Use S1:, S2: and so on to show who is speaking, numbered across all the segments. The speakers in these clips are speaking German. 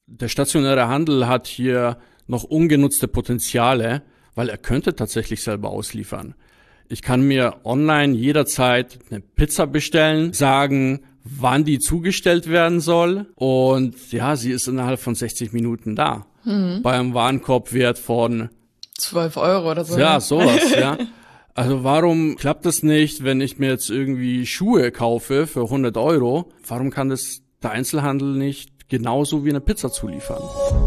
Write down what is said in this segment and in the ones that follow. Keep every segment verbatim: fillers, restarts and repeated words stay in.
S1: der stationäre Handel hat hier noch ungenutzte Potenziale, weil er könnte tatsächlich selber ausliefern. Ich kann mir online jederzeit eine Pizza bestellen, sagen, wann die zugestellt werden soll und ja, sie ist innerhalb von sechzig Minuten da. Mhm. Bei einem Warenkorbwert von
S2: zwölf Euro oder so.
S1: Ja, sowas, ja. Also warum klappt das nicht, wenn ich mir jetzt irgendwie Schuhe kaufe für hundert Euro? Warum kann das der Einzelhandel nicht genauso wie eine Pizza zuliefern?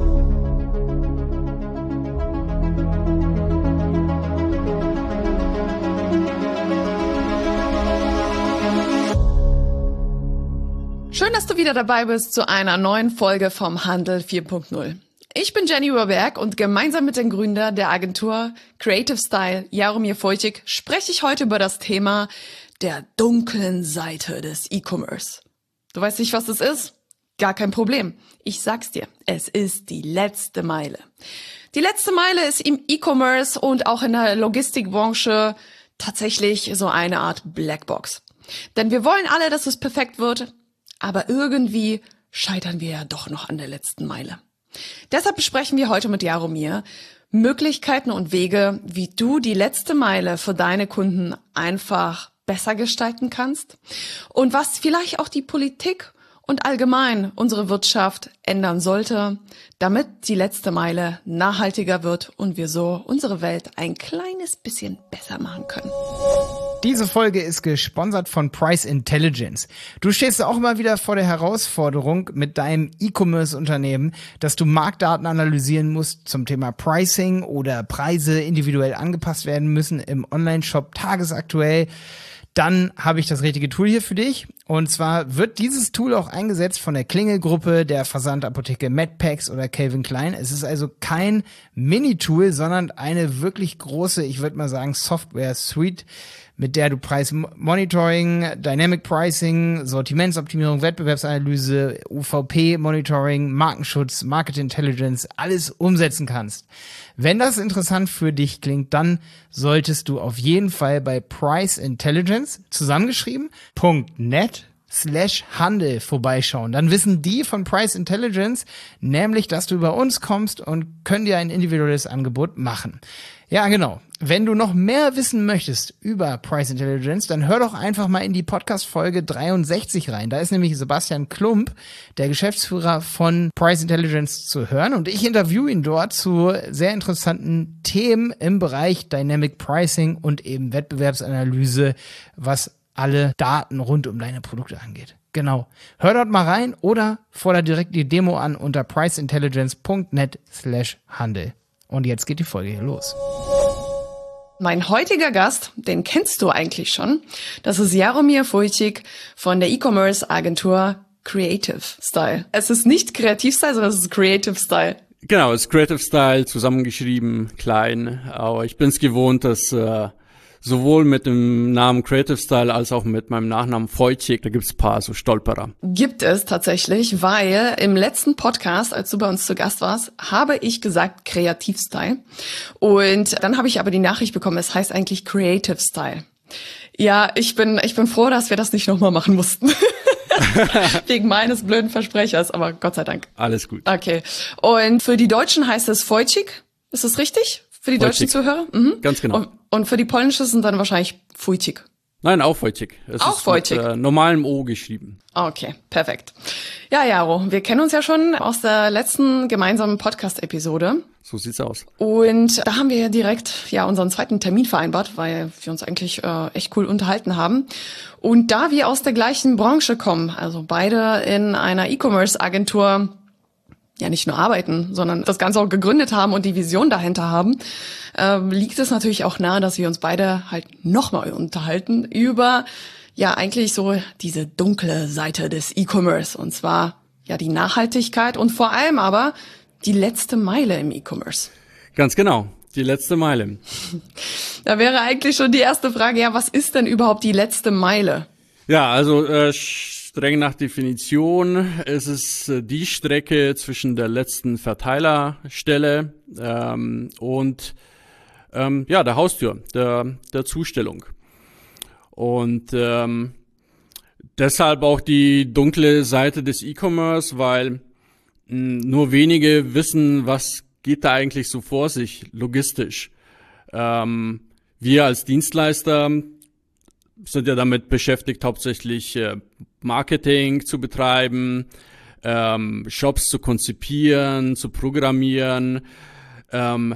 S2: Schön, dass du wieder dabei bist zu einer neuen Folge vom Handel vier Punkt null. Ich bin Jenny Überberg und gemeinsam mit dem Gründer der Agentur Creative Style, Jaromir Vojtěch, spreche ich heute über das Thema der dunklen Seite des E-Commerce. Du weißt nicht, was das ist? Gar kein Problem. Ich sag's dir, es ist die letzte Meile. Die letzte Meile ist im E-Commerce und auch in der Logistikbranche tatsächlich so eine Art Blackbox. Denn wir wollen alle, dass es perfekt wird, aber irgendwie scheitern wir ja doch noch an der letzten Meile. Deshalb besprechen wir heute mit Jaromir Möglichkeiten und Wege, wie du die letzte Meile für deine Kunden einfach besser gestalten kannst und was vielleicht auch die Politik und allgemein unsere Wirtschaft ändern sollte, damit die letzte Meile nachhaltiger wird und wir so unsere Welt ein kleines bisschen besser machen können.
S3: Diese Folge ist gesponsert von Price Intelligence. Du stehst auch immer wieder vor der Herausforderung mit deinem E-Commerce-Unternehmen, dass du Marktdaten analysieren musst zum Thema Pricing oder Preise individuell angepasst werden müssen im Online-Shop tagesaktuell. Dann habe ich das richtige Tool hier für dich. Und zwar wird dieses Tool auch eingesetzt von der Klingelgruppe, der Versandapotheke Medpacks oder Calvin Klein. Es ist also kein Mini-Tool, sondern eine wirklich große, ich würde mal sagen, Software-Suite, mit der du Preismonitoring, Dynamic Pricing, Sortimentsoptimierung, Wettbewerbsanalyse, U V P-Monitoring, Markenschutz, Market Intelligence, alles umsetzen kannst. Wenn das interessant für dich klingt, dann solltest du auf jeden Fall bei Price Intelligence, zusammengeschrieben, .net slash Handel vorbeischauen. Dann wissen die von Price Intelligence nämlich, dass du über uns kommst und können dir ein individuelles Angebot machen. Ja, genau. Wenn du noch mehr wissen möchtest über Price Intelligence, dann hör doch einfach mal in die Podcast-Folge dreiundsechzig rein. Da ist nämlich Sebastian Klump, der Geschäftsführer von Price Intelligence, zu hören. Und ich interviewe ihn dort zu sehr interessanten Themen im Bereich Dynamic Pricing und eben Wettbewerbsanalyse, was alle Daten rund um deine Produkte angeht. Genau. Hör dort mal rein oder forder direkt die Demo an unter priceintelligence.net slash Handel. Und jetzt geht die Folge hier los.
S2: Mein heutiger Gast, den kennst du eigentlich schon. Das ist Jaromir Vojtěch von der E-Commerce-Agentur Creative Style. Es ist nicht Creative Style, sondern es ist Creative Style.
S1: Genau, es ist Creative Style, zusammengeschrieben, klein. Aber ich bin es gewohnt, dass äh, sowohl mit dem Namen Creative Style als auch mit meinem Nachnamen Vojtěch, da gibt's ein paar so Stolperer.
S2: Gibt es tatsächlich, weil im letzten Podcast, als du bei uns zu Gast warst, habe ich gesagt Creative Style. Und dann habe ich aber die Nachricht bekommen, es heißt eigentlich Creative Style. Ja, ich bin ich bin froh, dass wir das nicht nochmal machen mussten. Wegen meines blöden Versprechers, aber Gott sei Dank.
S1: Alles gut.
S2: Okay. Und für die Deutschen heißt es Vojtěch. Ist das richtig? Für die deutschen Zuhörer? Mhm.
S1: Ganz genau.
S2: Und, und für die polnischen sind dann wahrscheinlich Vojtěch.
S1: Nein, auch Vojtěch. Es
S2: auch
S1: ist
S2: Vojtěch.
S1: Mit äh, normalem O geschrieben.
S2: Okay, perfekt. Ja, Jaro, wir kennen uns ja schon aus der letzten gemeinsamen Podcast-Episode.
S1: So sieht's aus.
S2: Und da haben wir direkt ja unseren zweiten Termin vereinbart, weil wir uns eigentlich äh, echt cool unterhalten haben. Und da wir aus der gleichen Branche kommen, also beide in einer E-Commerce-Agentur ja nicht nur arbeiten, sondern das Ganze auch gegründet haben und die Vision dahinter haben, äh, liegt es natürlich auch nahe, dass wir uns beide halt nochmal unterhalten über ja eigentlich so diese dunkle Seite des E-Commerce, und zwar ja die Nachhaltigkeit und vor allem aber die letzte Meile im E-Commerce.
S1: Ganz genau, die letzte Meile.
S2: Da wäre eigentlich schon die erste Frage, ja, was ist denn überhaupt die letzte Meile?
S1: Ja, also äh, streng nach Definition ist es äh, die Strecke zwischen der letzten Verteilerstelle ähm, und ähm, ja der Haustür, der der Zustellung. Und ähm, deshalb auch die dunkle Seite des E-Commerce, weil Nur wenige wissen, was geht da eigentlich so vor sich, logistisch. Ähm, wir als Dienstleister sind ja damit beschäftigt, hauptsächlich äh, Marketing zu betreiben, ähm, Shops zu konzipieren, zu programmieren, ähm,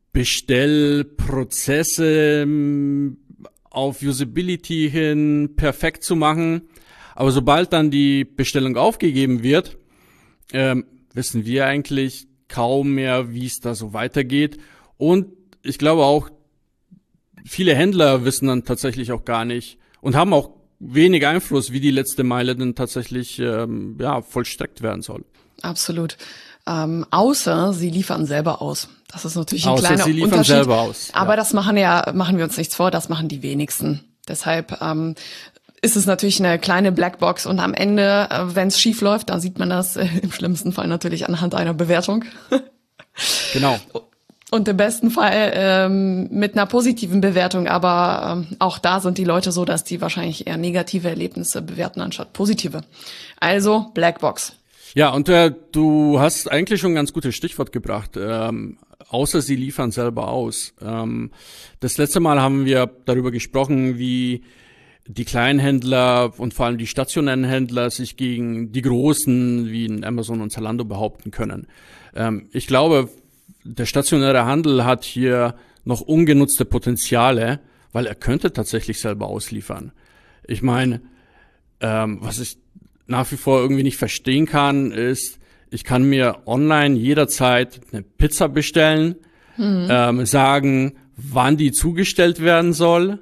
S1: Bestellprozesse ähm, auf Usability hin perfekt zu machen. Aber sobald dann die Bestellung aufgegeben wird, ähm, wissen wir eigentlich kaum mehr, wie es da so weitergeht. Und ich glaube auch, viele Händler wissen dann tatsächlich auch gar nicht und haben auch wenig Einfluss, wie die letzte Meile denn tatsächlich ähm, ja, vollstreckt werden soll.
S2: Absolut. Ähm, außer sie liefern selber aus. Das ist natürlich ein
S1: außer
S2: kleiner
S1: sie liefern
S2: Unterschied.
S1: Selber aus.
S2: Aber
S1: ja.
S2: das machen ja, machen wir uns nichts vor, das machen die wenigsten. Deshalb ähm, ist es natürlich eine kleine Blackbox und am Ende, äh, wenn es schief läuft, dann sieht man das äh, im schlimmsten Fall natürlich anhand einer Bewertung.
S1: Genau.
S2: Und im besten Fall ähm, mit einer positiven Bewertung, aber ähm, auch da sind die Leute so, dass die wahrscheinlich eher negative Erlebnisse bewerten anstatt positive. Also Blackbox.
S1: Ja, und äh, du hast eigentlich schon ein ganz gutes Stichwort gebracht. Ähm, außer sie liefern selber aus. Ähm, das letzte Mal haben wir darüber gesprochen, wie die Kleinhändler und vor allem die stationären Händler sich gegen die Großen wie in Amazon und Zalando behaupten können. Ähm, ich glaube, der stationäre Handel hat hier noch ungenutzte Potenziale, weil er könnte tatsächlich selber ausliefern. Ich meine, ähm, was ich nach wie vor irgendwie nicht verstehen kann, ist, ich kann mir online jederzeit eine Pizza bestellen, mhm. ähm, sagen, wann die zugestellt werden soll,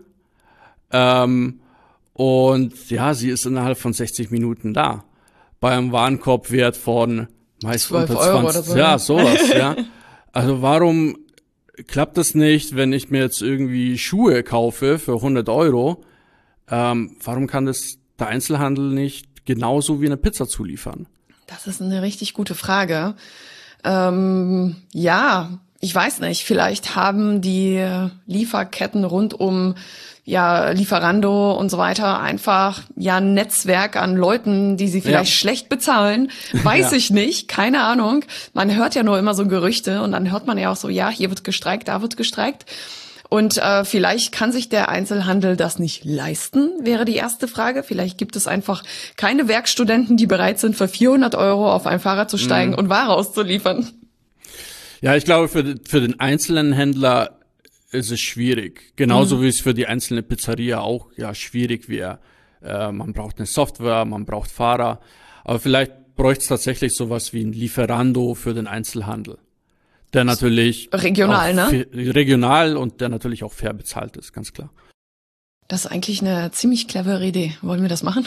S1: ähm, und ja, sie ist innerhalb von sechzig Minuten da. Bei einem Warenkorbwert von meist unter
S2: Euro
S1: zwanzig,
S2: oder so.
S1: Ja, sowas, ja. Also warum klappt das nicht, wenn ich mir jetzt irgendwie Schuhe kaufe für hundert Euro? Ähm, warum kann das der Einzelhandel nicht genauso wie eine Pizza zuliefern?
S2: Das ist eine richtig gute Frage. Ähm, ja, ich weiß nicht. Vielleicht haben die Lieferketten rund um ja Lieferando und so weiter einfach ja ein Netzwerk an Leuten, die sie vielleicht ja. schlecht bezahlen. Weiß ja. ich nicht, keine Ahnung. Man hört ja nur immer so Gerüchte und dann hört man ja auch so, ja, hier wird gestreikt, da wird gestreikt. Und äh, vielleicht kann sich der Einzelhandel das nicht leisten, wäre die erste Frage. Vielleicht gibt es einfach keine Werkstudenten, die bereit sind, für vierhundert Euro auf ein Fahrrad zu steigen mhm. und Ware auszuliefern. Ja,
S1: ich glaube, für, für den einzelnen Händler ist es schwierig. Genauso mhm. wie es für die einzelne Pizzeria auch ja schwierig wäre. Äh, man braucht eine Software, man braucht Fahrer. Aber vielleicht bräuchte es tatsächlich sowas wie ein Lieferando für den Einzelhandel. Der natürlich
S2: regional, ne?
S1: Regional und der natürlich auch fair bezahlt ist, ganz klar.
S2: Das ist eigentlich eine ziemlich clevere Idee. Wollen wir das machen?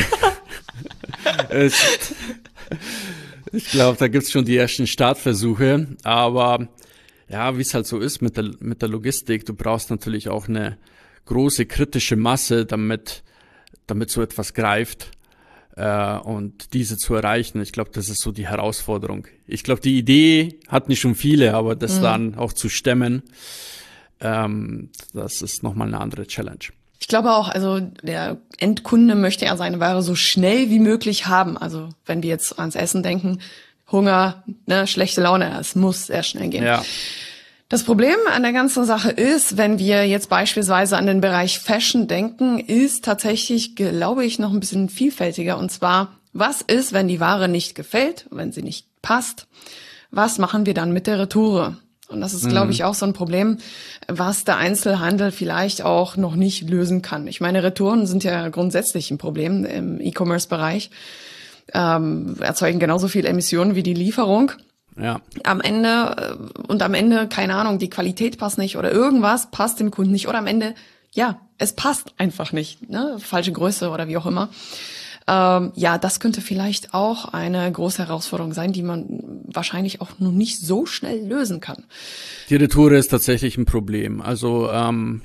S1: ich ich glaube, da gibt's schon die ersten Startversuche, aber ja, wie es halt so ist mit der mit der Logistik, du brauchst natürlich auch eine große kritische Masse, damit damit so etwas greift. Und diese zu erreichen, ich glaube, das ist so die Herausforderung. Ich glaube, die Idee hatten nicht schon viele, aber das mhm. dann auch zu stemmen, ähm, das ist nochmal eine andere Challenge.
S2: Ich glaube auch, also der Endkunde möchte ja seine Ware so schnell wie möglich haben. Also wenn wir jetzt ans Essen denken, Hunger, ne, schlechte Laune, es muss sehr schnell gehen.
S1: Ja.
S2: Das Problem an der ganzen Sache ist, wenn wir jetzt beispielsweise an den Bereich Fashion denken, ist tatsächlich, glaube ich, noch ein bisschen vielfältiger. Und zwar, was ist, wenn die Ware nicht gefällt, wenn sie nicht passt? Was machen wir dann mit der Retoure? Und das ist, mhm. glaube ich, auch so ein Problem, was der Einzelhandel vielleicht auch noch nicht lösen kann. Ich meine, Retouren sind ja grundsätzlich ein Problem im E-Commerce-Bereich, ähm, erzeugen genauso viel Emissionen wie die Lieferung.
S1: Ja.
S2: Am Ende, und am Ende, keine Ahnung, die Qualität passt nicht oder irgendwas passt dem Kunden nicht oder am Ende, ja, es passt einfach nicht, ne, falsche Größe oder wie auch immer. Ähm, ja, das könnte vielleicht auch eine große Herausforderung sein, die man wahrscheinlich auch noch nicht so schnell lösen kann.
S1: Die Retoure ist tatsächlich ein Problem. Also ähm,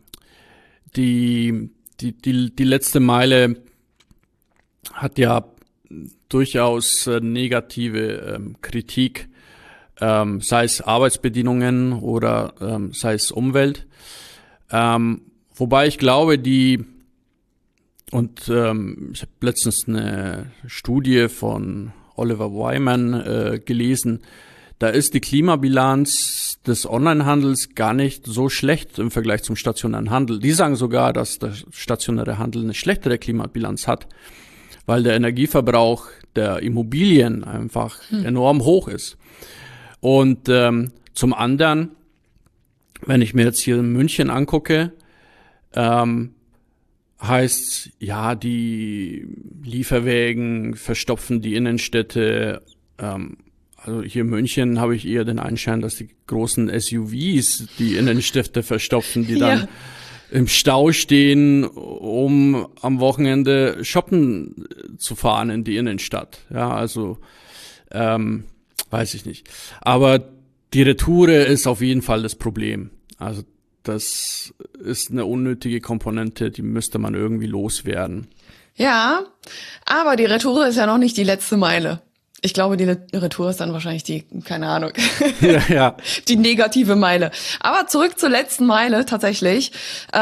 S1: die, die, die, die letzte Meile hat ja durchaus äh, negative ähm, Kritik, ähm, sei es Arbeitsbedingungen oder ähm, sei es Umwelt. Ähm, wobei ich glaube, die, und ähm, ich habe letztens eine Studie von Oliver Wyman äh, gelesen. Da ist die Klimabilanz des Onlinehandels gar nicht so schlecht im Vergleich zum stationären Handel. Die sagen sogar, dass der stationäre Handel eine schlechtere Klimabilanz hat, weil der Energieverbrauch der Immobilien einfach hm. enorm hoch ist. Und ähm, zum anderen, wenn ich mir jetzt hier München angucke, ähm, heißt, ja, die Lieferwägen verstopfen die Innenstädte. Ähm, also hier in München habe ich eher den Anschein, dass die großen S U Vs die Innenstädte verstopfen, die dann ja. im Stau stehen, um am Wochenende shoppen zu fahren in die Innenstadt. Ja, also ähm, weiß ich nicht. Aber die Retoure ist auf jeden Fall das Problem. Also das ist eine unnötige Komponente, die müsste man irgendwie loswerden.
S2: Ja, aber die Retoure ist ja noch nicht die letzte Meile. Ich glaube, die Retour ist dann wahrscheinlich die, keine Ahnung,
S1: ja, ja.
S2: die negative Meile. Aber zurück zur letzten Meile tatsächlich.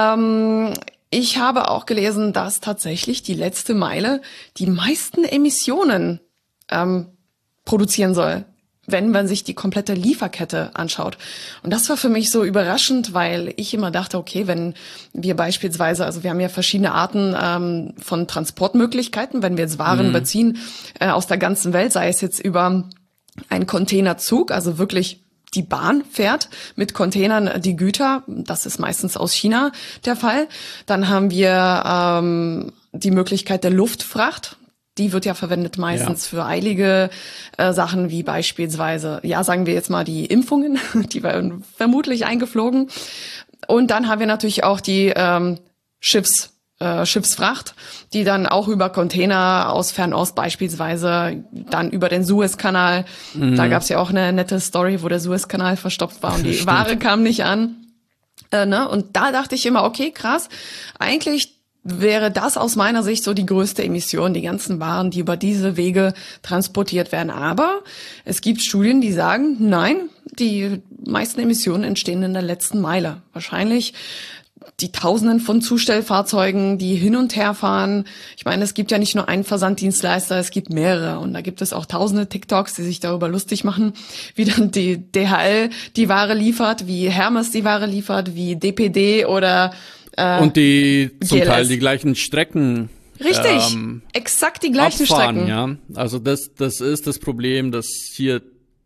S2: Ähm, ich habe auch gelesen, dass tatsächlich die letzte Meile die meisten Emissionen ähm, produzieren soll, wenn man sich die komplette Lieferkette anschaut. Und das war für mich so überraschend, weil ich immer dachte, okay, wenn wir beispielsweise, also wir haben ja verschiedene Arten ähm, von Transportmöglichkeiten, wenn wir jetzt Waren mhm. beziehen äh, aus der ganzen Welt, sei es jetzt über einen Containerzug, also wirklich die Bahn fährt mit Containern die Güter, das ist meistens aus China der Fall. Dann haben wir ähm, die Möglichkeit der Luftfracht. Die wird ja verwendet meistens ja. für eilige äh, Sachen, wie beispielsweise, ja, sagen wir jetzt mal die Impfungen, die werden vermutlich eingeflogen. Und dann haben wir natürlich auch die ähm, Schiffs, äh, Schiffsfracht, die dann auch über Container aus Fernost beispielsweise, dann über den Suezkanal, mhm. da gab's ja auch eine nette Story, wo der Suezkanal verstopft war und die Ware kam nicht an. Äh, ne? Und da dachte ich immer, okay, krass, eigentlich wäre das aus meiner Sicht so die größte Emission, die ganzen Waren, die über diese Wege transportiert werden. Aber es gibt Studien, die sagen, nein, die meisten Emissionen entstehen in der letzten Meile. Wahrscheinlich die Tausenden von Zustellfahrzeugen, die hin und her fahren. Ich meine, es gibt ja nicht nur einen Versanddienstleister, es gibt mehrere. Und da gibt es auch tausende TikToks, die sich darüber lustig machen, wie dann die D H L die Ware liefert, wie Hermes die Ware liefert, wie D P D oder
S1: und die zum G L S. Teil die gleichen Strecken.
S2: Richtig, ähm, exakt die gleichen
S1: abfahren,
S2: Strecken.
S1: Ja, also das das ist das Problem, dass hier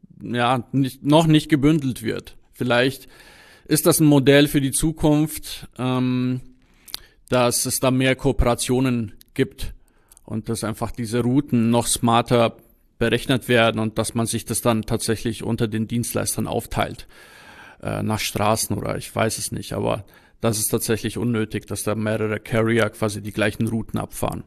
S1: ja nicht, noch nicht gebündelt wird. Vielleicht ist das ein Modell für die Zukunft, ähm, dass es da mehr Kooperationen gibt und dass einfach diese Routen noch smarter berechnet werden und dass man sich das dann tatsächlich unter den Dienstleistern aufteilt äh, nach Straßen oder ich weiß es nicht, aber das ist tatsächlich unnötig, dass da mehrere Carrier quasi die gleichen Routen abfahren.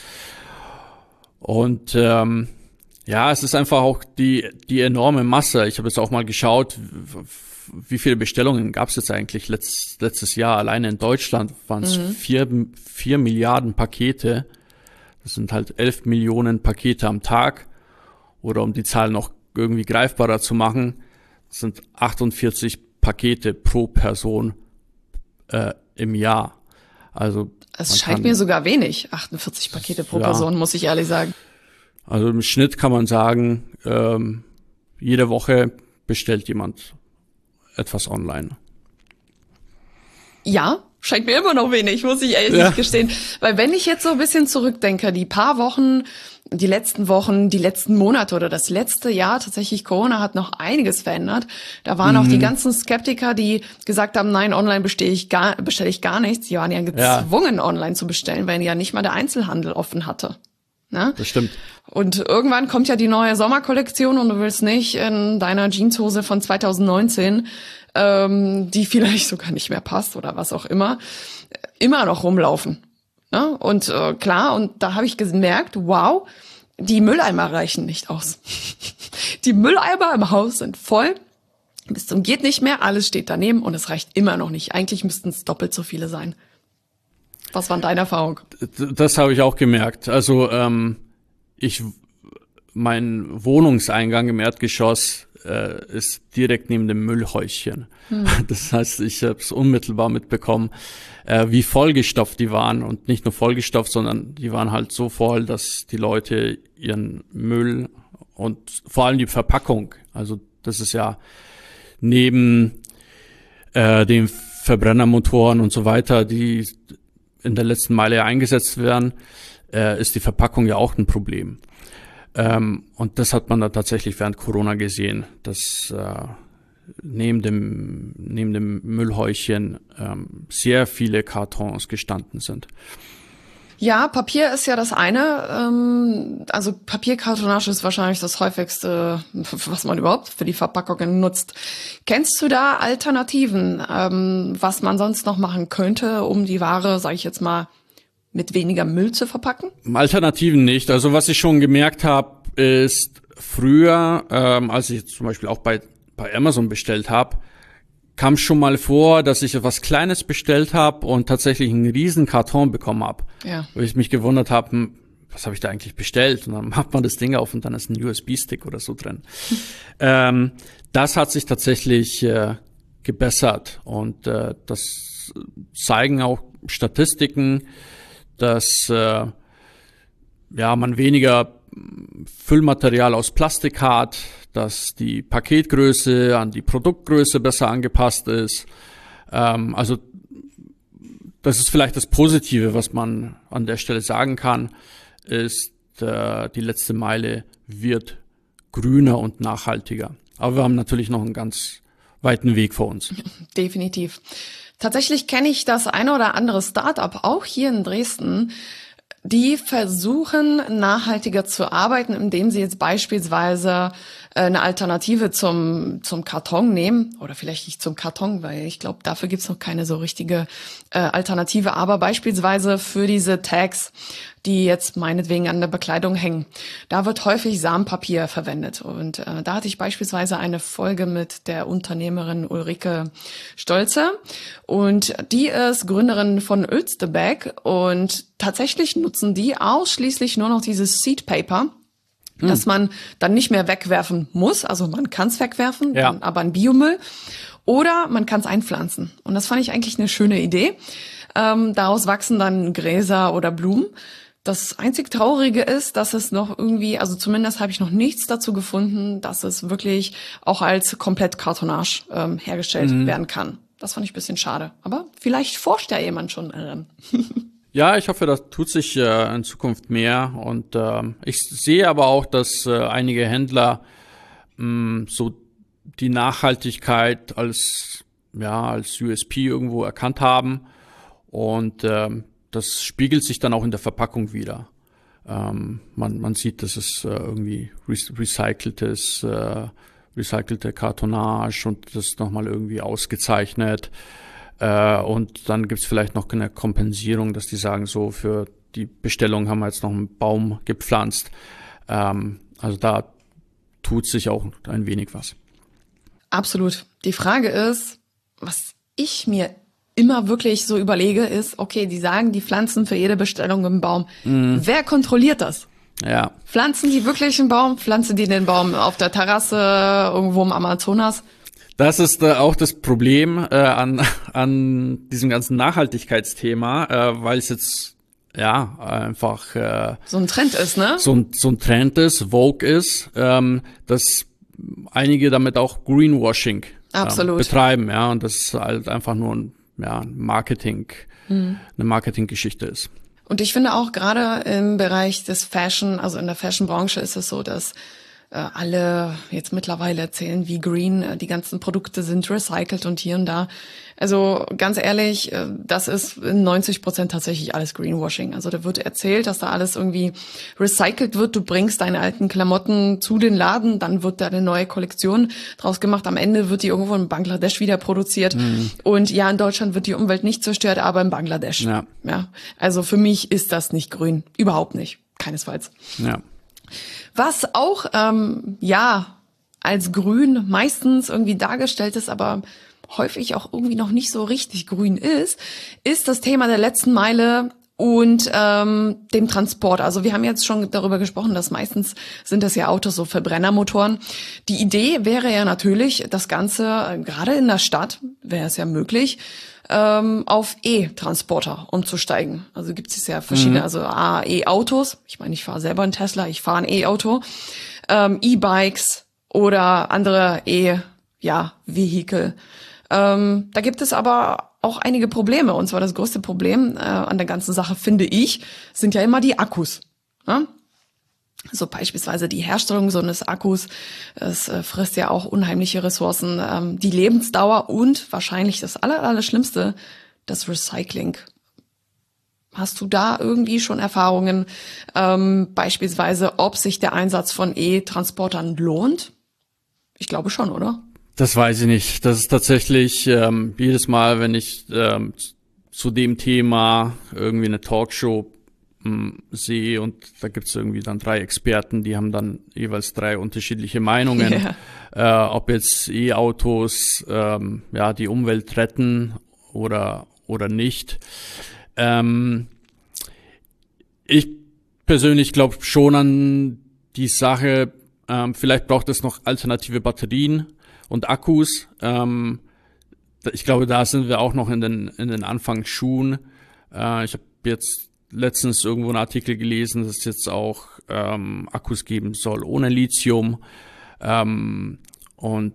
S1: Und ähm, ja, es ist einfach auch die die enorme Masse. Ich habe jetzt auch mal geschaut, wie viele Bestellungen gab es jetzt eigentlich letzt, letztes Jahr. Alleine in Deutschland waren es mhm. vier, vier Milliarden Pakete. Das sind halt elf Millionen Pakete am Tag. Oder um die Zahl noch irgendwie greifbarer zu machen, das sind achtundvierzig Pakete pro Person Äh, im Jahr. Also
S2: es scheint mir sogar wenig, achtundvierzig Pakete pro ja. Person, muss ich ehrlich sagen.
S1: Also im Schnitt kann man sagen, ähm, jede Woche bestellt jemand etwas online.
S2: Ja, scheint mir immer noch wenig, muss ich ehrlich ja. gestehen. Weil wenn ich jetzt so ein bisschen zurückdenke, die paar Wochen, die letzten Wochen, die letzten Monate oder das letzte Jahr, tatsächlich Corona hat noch einiges verändert. Da waren mhm. auch die ganzen Skeptiker, die gesagt haben, nein, online bestelle ich gar, bestelle ich gar nichts. Die waren ja gezwungen, ja. online zu bestellen, weil ja nicht mal der Einzelhandel offen hatte. Ne?
S1: Das stimmt.
S2: Und irgendwann kommt ja die neue Sommerkollektion und du willst nicht in deiner Jeanshose von zweitausendneunzehn, ähm, die vielleicht sogar nicht mehr passt oder was auch immer, immer noch rumlaufen. Ne? Und äh, klar, und da habe ich gemerkt, wow, die Mülleimer reichen nicht aus. Die Mülleimer im Haus sind voll, bis zum geht nicht mehr, alles steht daneben und es reicht immer noch nicht. Eigentlich müssten es doppelt so viele sein. Was war deine Erfahrung?
S1: Das habe ich auch gemerkt. Also ähm, ich, mein Wohnungseingang im Erdgeschoss äh, ist direkt neben dem Müllhäuschen. Hm. Das heißt, ich habe es unmittelbar mitbekommen, äh, wie vollgestopft die waren. Und nicht nur vollgestopft, sondern die waren halt so voll, dass die Leute ihren Müll und vor allem die Verpackung. Also das ist ja neben äh, den Verbrennermotoren und so weiter, die in der letzten Meile eingesetzt werden, äh, ist die Verpackung ja auch ein Problem. Ähm, und das hat man da tatsächlich während Corona gesehen, dass äh, neben dem neben dem Müllhäuschen ähm, sehr viele Kartons gestanden sind.
S2: Ja, Papier ist ja das eine. Ähm, also Papierkartonage ist wahrscheinlich das häufigste, was man überhaupt für die Verpackungen nutzt. Kennst du da Alternativen, ähm, was man sonst noch machen könnte, um die Ware, sage ich jetzt mal, mit weniger Müll zu verpacken?
S1: Alternativen nicht. Also was ich schon gemerkt habe, ist früher, ähm, als ich zum Beispiel auch bei bei Amazon bestellt habe, kam schon mal vor, dass ich etwas Kleines bestellt habe und tatsächlich einen riesen Karton bekommen habe.
S2: Ja.
S1: Wo ich mich gewundert habe, was habe ich da eigentlich bestellt? Und dann macht man das Ding auf und dann ist ein U S B-Stick oder so drin. Hm. Ähm, das hat sich tatsächlich äh, gebessert und äh, das zeigen auch Statistiken, dass äh, ja man weniger Füllmaterial aus Plastik hat, dass die Paketgröße an die Produktgröße besser angepasst ist. Ähm, also das ist vielleicht das Positive, was man an der Stelle sagen kann, ist, äh, die letzte Meile wird grüner und nachhaltiger. Aber wir haben natürlich noch einen ganz weiten Weg vor uns.
S2: Definitiv. Tatsächlich kenne ich das eine oder andere Startup, auch hier in Dresden, die versuchen, nachhaltiger zu arbeiten, indem sie jetzt beispielsweise eine Alternative zum zum Karton nehmen. Oder vielleicht nicht zum Karton, weil ich glaube, dafür gibt's noch keine so richtige äh, Alternative. Aber beispielsweise für diese Tags, die jetzt meinetwegen an der Bekleidung hängen. Da wird häufig Samenpapier verwendet. Und äh, da hatte ich beispielsweise eine Folge mit der Unternehmerin Ulrike Stolze. Und die ist Gründerin von Ölstebag. Und tatsächlich nutzen die ausschließlich nur noch dieses Seed Paper, hm. dass man dann nicht mehr wegwerfen muss. Also man kann es wegwerfen,
S1: ja.
S2: dann aber ein Biomüll. Oder man kann es einpflanzen. Und das fand ich eigentlich eine schöne Idee. Ähm, daraus wachsen dann Gräser oder Blumen. Das einzig Traurige ist, dass es noch irgendwie, also zumindest habe ich noch nichts dazu gefunden, dass es wirklich auch als Komplettkartonage ähm, hergestellt mhm. werden kann. Das fand ich ein bisschen schade. Aber vielleicht forscht ja jemand schon daran.
S1: Ja, ich hoffe, das tut sich äh, in Zukunft mehr. Und äh, ich sehe aber auch, dass äh, einige Händler mh, so die Nachhaltigkeit als ja als U S P irgendwo erkannt haben. Und ähm, das spiegelt sich dann auch in der Verpackung wieder. Ähm, man, man sieht, dass es äh, irgendwie recyceltes, äh, recycelte Kartonage und das ist nochmal irgendwie ausgezeichnet. Äh, und dann gibt's vielleicht noch eine Kompensierung, dass die sagen, so für die Bestellung haben wir jetzt noch einen Baum gepflanzt. Ähm, also da tut sich auch ein wenig was.
S2: Absolut. Die Frage ist, was ich mir immer wirklich so überlege, ist, okay, die sagen, die pflanzen für jede Bestellung einen Baum. Mhm. Wer kontrolliert das?
S1: Ja.
S2: Pflanzen die wirklich einen Baum? Pflanzen die den Baum auf der Terrasse irgendwo im Amazonas?
S1: Das ist äh, auch das Problem äh, an an diesem ganzen Nachhaltigkeitsthema, äh, weil es jetzt ja einfach äh,
S2: so ein Trend ist, ne?
S1: So ein so ein Trend ist, Vogue ist, ähm, dass einige damit auch Greenwashing
S2: Absolut.
S1: Ähm, betreiben, ja, und das ist halt einfach nur ein ja, Marketing, mhm. eine Marketinggeschichte ist.
S2: Und ich finde auch gerade im Bereich des Fashion, also in der Fashion-Branche ist es so, dass äh, alle jetzt mittlerweile erzählen, wie green äh, die ganzen Produkte sind, recycelt und hier und da. Also ganz ehrlich, äh, das ist in neunzig Prozent tatsächlich alles Greenwashing. Also da wird erzählt, dass da alles irgendwie recycelt wird. Du bringst deine alten Klamotten zu den Laden, dann wird da eine neue Kollektion draus gemacht. Am Ende wird die irgendwo in Bangladesch wieder produziert. Mhm. Und ja, in Deutschland wird die Umwelt nicht zerstört, aber in Bangladesch. Ja. Ja. Also für mich ist das nicht grün. Überhaupt nicht. Keinesfalls.
S1: Ja.
S2: Was auch, ähm, ja, als grün meistens irgendwie dargestellt ist, aber häufig auch irgendwie noch nicht so richtig grün ist, ist das Thema der letzten Meile und ähm, dem Transport. Also wir haben jetzt schon darüber gesprochen, dass meistens sind das ja Autos, so Verbrennermotoren. Die Idee wäre ja natürlich, das Ganze, äh, gerade in der Stadt, wäre es ja möglich, ähm, auf E-Transporter umzusteigen. Also gibt es ja verschiedene, mhm. also A, E-Autos. Ich meine, ich fahre selber einen Tesla, ich fahre ein E-Auto. ähm, E-Bikes oder andere E, ja, Vehikel. Ähm, da gibt es aber auch einige Probleme. Und zwar das größte Problem äh, an der ganzen Sache, finde ich, sind ja immer die Akkus. Ne? So beispielsweise die Herstellung so eines Akkus, es äh, frisst ja auch unheimliche Ressourcen, ähm, die Lebensdauer und wahrscheinlich das aller, aller Schlimmste, das Recycling. Hast du da irgendwie schon Erfahrungen, ähm, beispielsweise, ob sich der Einsatz von E-Transportern lohnt? Ich glaube schon, oder?
S1: Das weiß ich nicht. Das ist tatsächlich ähm, jedes Mal, wenn ich ähm, zu dem Thema irgendwie eine Talkshow mh, sehe und da gibt's irgendwie dann drei Experten, die haben dann jeweils drei unterschiedliche Meinungen, yeah. äh, ob jetzt E-Autos ähm, ja die Umwelt retten oder oder nicht. Ähm, ich persönlich glaube schon an die Sache, ähm, vielleicht braucht es noch alternative Batterien und Akkus. Ähm, ich glaube, da sind wir auch noch in den in den Anfangsschuhen. Äh, ich habe jetzt letztens irgendwo einen Artikel gelesen, dass es jetzt auch ähm, Akkus geben soll ohne Lithium. Ähm, und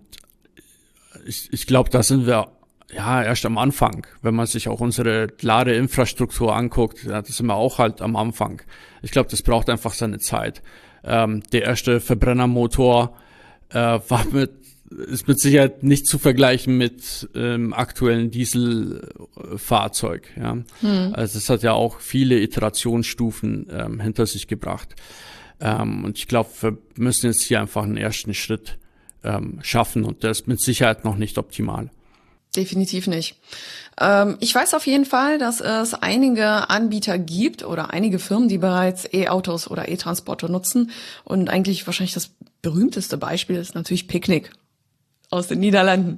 S1: ich, ich glaube, da sind wir ja erst am Anfang. Wenn man sich auch unsere Ladeinfrastruktur anguckt, ja, da sind wir auch halt am Anfang. Ich glaube, das braucht einfach seine Zeit. Ähm, der erste Verbrennermotor äh, war mit ist mit Sicherheit nicht zu vergleichen mit ähm, aktuellen Dieselfahrzeug. Ja. Hm. Also es hat ja auch viele Iterationsstufen ähm, hinter sich gebracht. Ähm, und ich glaube, wir müssen jetzt hier einfach einen ersten Schritt ähm, schaffen und der ist mit Sicherheit noch nicht optimal.
S2: Definitiv nicht. Ähm, ich weiß auf jeden Fall, dass es einige Anbieter gibt oder einige Firmen, die bereits E-Autos oder E-Transporter nutzen. Und eigentlich wahrscheinlich das berühmteste Beispiel ist natürlich Picnic aus den Niederlanden.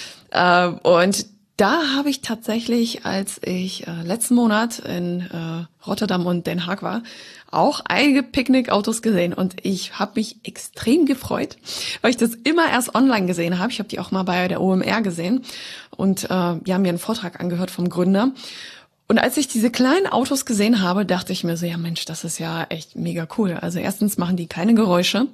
S2: Äh, und da habe ich tatsächlich, als ich äh, letzten Monat in äh, Rotterdam und Den Haag war, auch einige Picknick-Autos gesehen. Und ich habe mich extrem gefreut, weil ich das immer erst online gesehen habe. Ich habe die auch mal bei der O M R gesehen und äh, die haben mir einen Vortrag angehört vom Gründer. Und als ich diese kleinen Autos gesehen habe, dachte ich mir so, ja Mensch, das ist ja echt mega cool. Also erstens machen die keine Geräusche.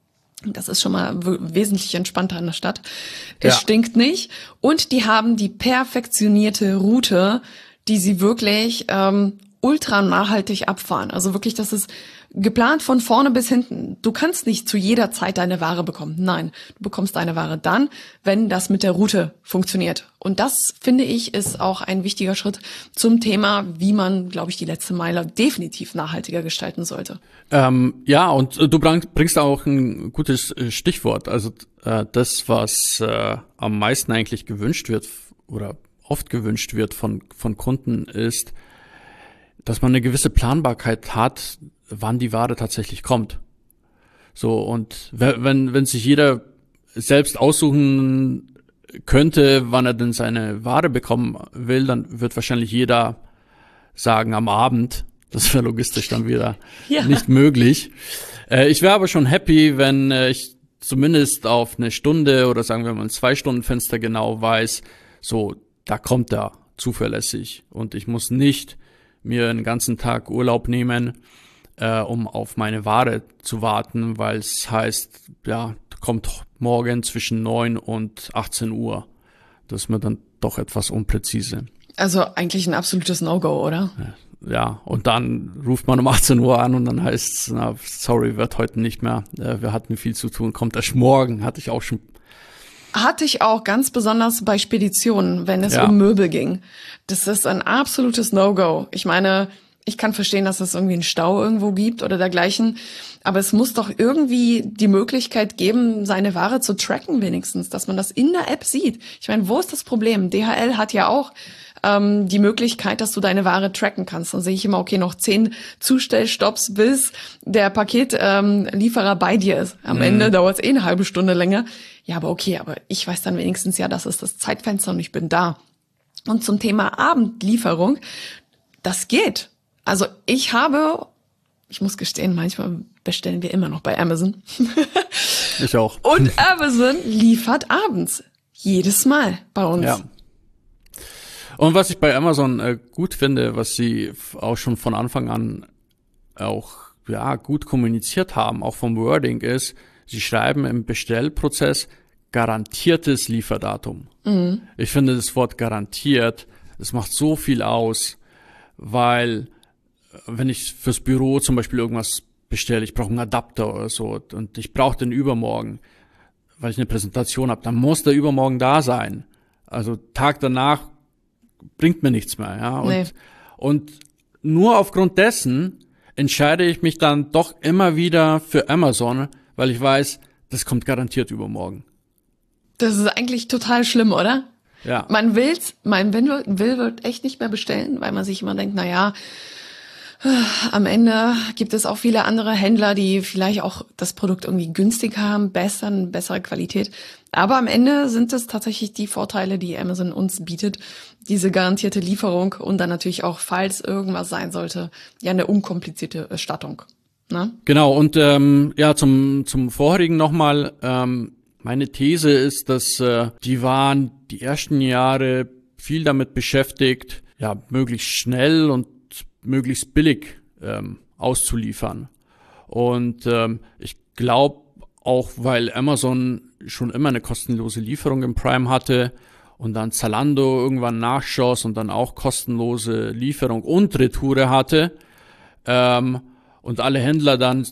S2: Das ist schon mal w- wesentlich entspannter in der Stadt. Es ja. stinkt nicht. Und die haben die perfektionierte Route, die sie wirklich ähm, ultra nachhaltig abfahren. Also wirklich, das ist geplant von vorne bis hinten. Du kannst nicht zu jeder Zeit deine Ware bekommen. Nein, du bekommst deine Ware dann, wenn das mit der Route funktioniert. Und das, finde ich, ist auch ein wichtiger Schritt zum Thema, wie man, glaube ich, die letzte Meile definitiv nachhaltiger gestalten sollte.
S1: Ähm, ja, und du bringst auch ein gutes Stichwort. Also äh, das, was äh, am meisten eigentlich gewünscht wird oder oft gewünscht wird von von Kunden, ist, dass man eine gewisse Planbarkeit hat, wann die Ware tatsächlich kommt. So, und wenn wenn sich jeder selbst aussuchen könnte, wann er denn seine Ware bekommen will, dann wird wahrscheinlich jeder sagen am Abend. Das wäre logistisch dann wieder ja. nicht möglich. Äh, ich wäre aber schon happy, wenn äh, ich zumindest auf eine Stunde oder sagen wir mal ein Zwei-Stunden-Fenster genau weiß, so, da kommt er zuverlässig. Und ich muss nicht mir einen ganzen Tag Urlaub nehmen, äh, um auf meine Ware zu warten, weil es heißt, ja, kommt morgen zwischen neun und achtzehn Uhr. Das ist mir dann doch etwas unpräzise.
S2: Also eigentlich ein absolutes No-Go, oder?
S1: Ja. Ja, und dann ruft man um achtzehn Uhr an und dann heißt es, na, sorry, wird heute nicht mehr. Äh, wir hatten viel zu tun, kommt erst morgen, hatte ich auch schon.
S2: Hatte ich auch ganz besonders bei Speditionen, wenn es ja. um Möbel ging. Das ist ein absolutes No-Go. Ich meine, ich kann verstehen, dass es irgendwie einen Stau irgendwo gibt oder dergleichen, aber es muss doch irgendwie die Möglichkeit geben, seine Ware zu tracken wenigstens, dass man das in der App sieht. Ich meine, wo ist das Problem? D H L hat ja auch ähm, die Möglichkeit, dass du deine Ware tracken kannst. Dann sehe ich immer, okay, noch zehn Zustellstopps, bis der Paketlieferer ähm, bei dir ist. Am mhm. Ende dauert es eh eine halbe Stunde länger. Ja, aber okay, aber ich weiß dann wenigstens ja, das ist das Zeitfenster und ich bin da. Und zum Thema Abendlieferung, das geht. Also ich habe, ich muss gestehen, manchmal bestellen wir immer noch bei Amazon.
S1: Ich auch.
S2: Und Amazon liefert abends. Jedes Mal bei uns.
S1: Ja. Und was ich bei Amazon äh, gut finde, was sie auch schon von Anfang an auch ja gut kommuniziert haben, auch vom Wording ist, Sie schreiben im Bestellprozess garantiertes Lieferdatum. Mhm. Ich finde das Wort garantiert, das macht so viel aus, weil wenn ich fürs Büro zum Beispiel irgendwas bestelle, ich brauche einen Adapter oder so und ich brauche den übermorgen, weil ich eine Präsentation habe, dann muss der übermorgen da sein. Also Tag danach bringt mir nichts mehr. Ja? Und, nee. und nur aufgrund dessen entscheide ich mich dann doch immer wieder für Amazon, weil ich weiß, das kommt garantiert übermorgen.
S2: Das ist eigentlich total schlimm, oder?
S1: Ja.
S2: Man will's, man will, will wird echt nicht mehr bestellen, weil man sich immer denkt, na ja, am Ende gibt es auch viele andere Händler, die vielleicht auch das Produkt irgendwie günstig haben, besser, bessere Qualität. Aber am Ende sind es tatsächlich die Vorteile, die Amazon uns bietet. Diese garantierte Lieferung und dann natürlich auch, falls irgendwas sein sollte, ja eine unkomplizierte Erstattung. Ne?
S1: Genau, und ähm, ja, zum zum vorherigen nochmal, ähm, meine These ist, dass äh, die waren die ersten Jahre viel damit beschäftigt, ja, möglichst schnell und möglichst billig ähm, auszuliefern. Und ähm, ich glaube auch, weil Amazon schon immer eine kostenlose Lieferung im Prime hatte und dann Zalando irgendwann nachschoss und dann auch kostenlose Lieferung und Retoure hatte ähm, und alle Händler dann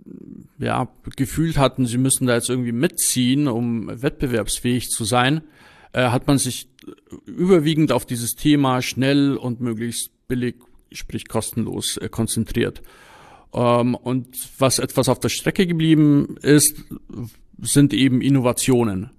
S1: ja gefühlt hatten, sie müssen da jetzt irgendwie mitziehen, um wettbewerbsfähig zu sein, äh, hat man sich überwiegend auf dieses Thema schnell und möglichst billig, sprich kostenlos, äh, konzentriert. Ähm, und was etwas auf der Strecke geblieben ist, sind eben Innovationen.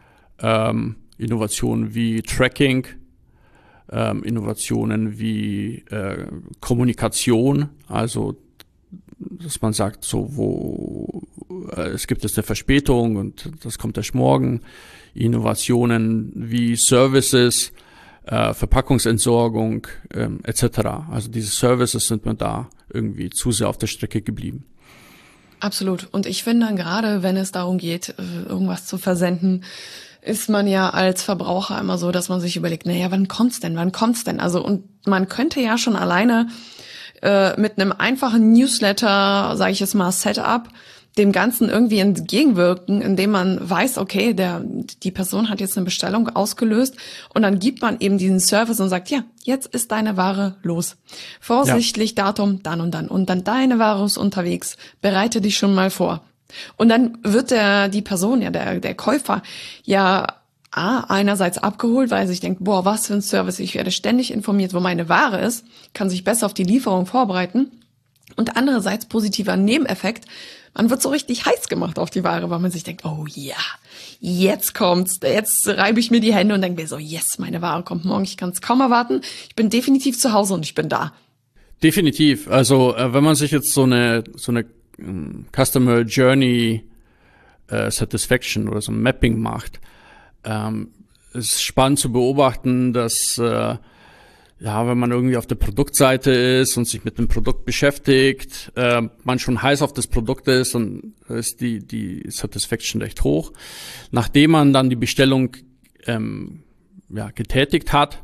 S1: Ähm, Innovationen wie Tracking, ähm, Innovationen wie äh, Kommunikation, also dass man sagt, so wo äh, es gibt jetzt eine Verspätung und das kommt erst morgen. Innovationen wie Services, Äh, Verpackungsentsorgung ähm, et cetera. Also diese Services sind mir da irgendwie zu sehr auf der Strecke geblieben.
S2: Absolut. Und ich finde, gerade wenn es darum geht, irgendwas zu versenden, ist man ja als Verbraucher immer so, dass man sich überlegt, naja, wann kommt's denn, wann kommt's denn? Also und man könnte ja schon alleine äh, mit einem einfachen Newsletter, sage ich jetzt mal, Setup, dem Ganzen irgendwie entgegenwirken, indem man weiß, okay, der die Person hat jetzt eine Bestellung ausgelöst und dann gibt man eben diesen Service und sagt, ja, jetzt ist deine Ware los. Voraussichtlich ja. Datum dann und dann und dann deine Ware ist unterwegs. Bereite dich schon mal vor. Und dann wird der die Person, ja der der Käufer ja A, einerseits abgeholt, weil er sich denkt, boah, was für ein Service, ich werde ständig informiert, wo meine Ware ist, kann sich besser auf die Lieferung vorbereiten. Und andererseits positiver Nebeneffekt, man wird so richtig heiß gemacht auf die Ware, weil man sich denkt, oh ja, jetzt kommt's, jetzt reibe ich mir die Hände und denke mir so, yes, meine Ware kommt morgen, ich kann es kaum erwarten, ich bin definitiv zu Hause und ich bin da.
S1: Definitiv, also äh, wenn man sich jetzt so eine so eine ähm, Customer Journey äh, Satisfaction oder so ein Mapping macht, ähm, ist spannend zu beobachten, dass äh, ja, wenn man irgendwie auf der Produktseite ist und sich mit dem Produkt beschäftigt, äh, man schon heiß auf das Produkt ist und ist die die Satisfaction recht hoch. Nachdem man dann die Bestellung ähm, ja, getätigt hat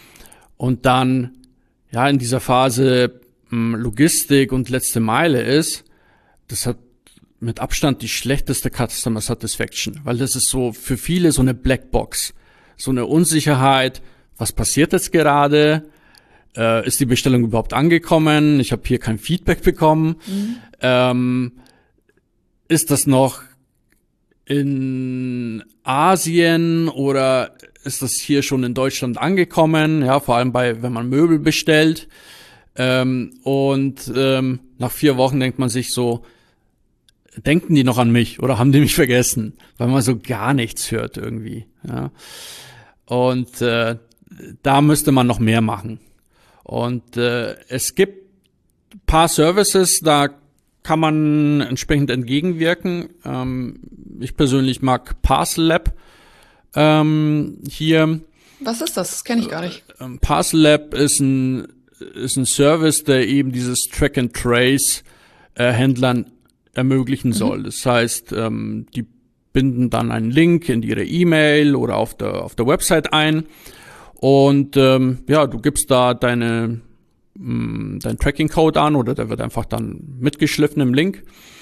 S1: und dann ja in dieser Phase ähm, Logistik und letzte Meile ist, das hat mit Abstand die schlechteste Customer Satisfaction, weil das ist so für viele so eine Blackbox, so eine Unsicherheit. Was passiert jetzt gerade? Äh, ist die Bestellung überhaupt angekommen? Ich habe hier kein Feedback bekommen. Mhm. Ähm, ist das noch in Asien oder ist das hier schon in Deutschland angekommen? Ja, vor allem bei, wenn man Möbel bestellt. Ähm, und ähm, nach vier Wochen denkt man sich so, denken die noch an mich oder haben die mich vergessen? Weil man so gar nichts hört irgendwie. Ja. Und äh, da müsste man noch mehr machen. Und äh, es gibt ein paar Services, da kann man entsprechend entgegenwirken. Ähm, ich persönlich mag Parcel Lab ähm, hier.
S2: Was ist das? Das kenne ich gar nicht.
S1: Ähm, Parcel Lab ist ein ist ein Service, der eben dieses Track and Trace äh, Händlern ermöglichen soll. Mhm. Das heißt, ähm, die binden dann einen Link in ihre E-Mail oder auf der auf der Website ein und ähm, ja, du gibst da deine mh, dein Tracking-Code an oder der wird einfach dann mitgeschliffen im Link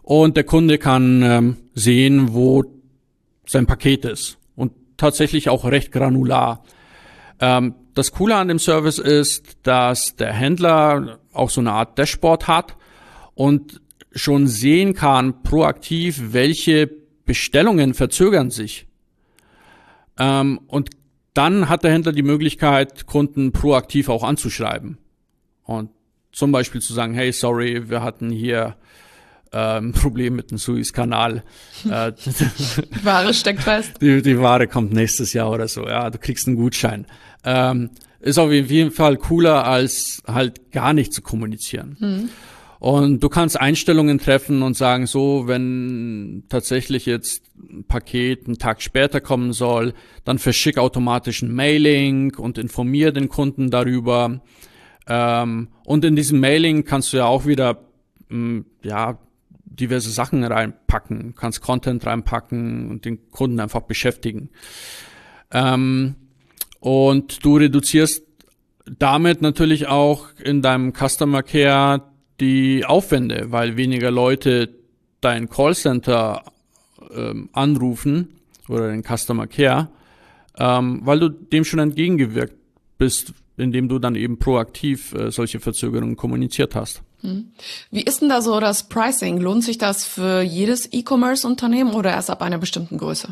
S1: und der Kunde kann ähm, sehen, wo sein Paket ist und tatsächlich auch recht granular. Ähm, das Coole an dem Service ist, dass der Händler auch so eine Art Dashboard hat und schon sehen kann proaktiv, welche Bestellungen verzögern sich. Ähm, und dann hat der Händler die Möglichkeit, Kunden proaktiv auch anzuschreiben. Und zum Beispiel zu sagen, hey, sorry, wir hatten hier äh, ein Problem mit dem Suezkanal. äh,
S2: Die Ware steckt fest.
S1: Die, die Ware kommt nächstes Jahr oder so. Ja, du kriegst einen Gutschein. Ähm, ist auf jeden Fall cooler, als halt gar nicht zu kommunizieren. Mhm. Und du kannst Einstellungen treffen und sagen, so, wenn tatsächlich jetzt ein Paket einen Tag später kommen soll, dann verschick automatisch ein Mailing und informier den Kunden darüber. Ähm, und in diesem Mailing kannst du ja auch wieder, mh, ja, diverse Sachen reinpacken, kannst Content reinpacken und den Kunden einfach beschäftigen. Ähm, und du reduzierst damit natürlich auch in deinem Customer Care die Aufwände, weil weniger Leute dein Callcenter ähm, anrufen oder den Customer Care, ähm, weil du dem schon entgegengewirkt bist, indem du dann eben proaktiv äh, solche Verzögerungen kommuniziert hast.
S2: Wie ist denn da so das Pricing? Lohnt sich das für jedes E-Commerce-Unternehmen oder erst ab einer bestimmten Größe?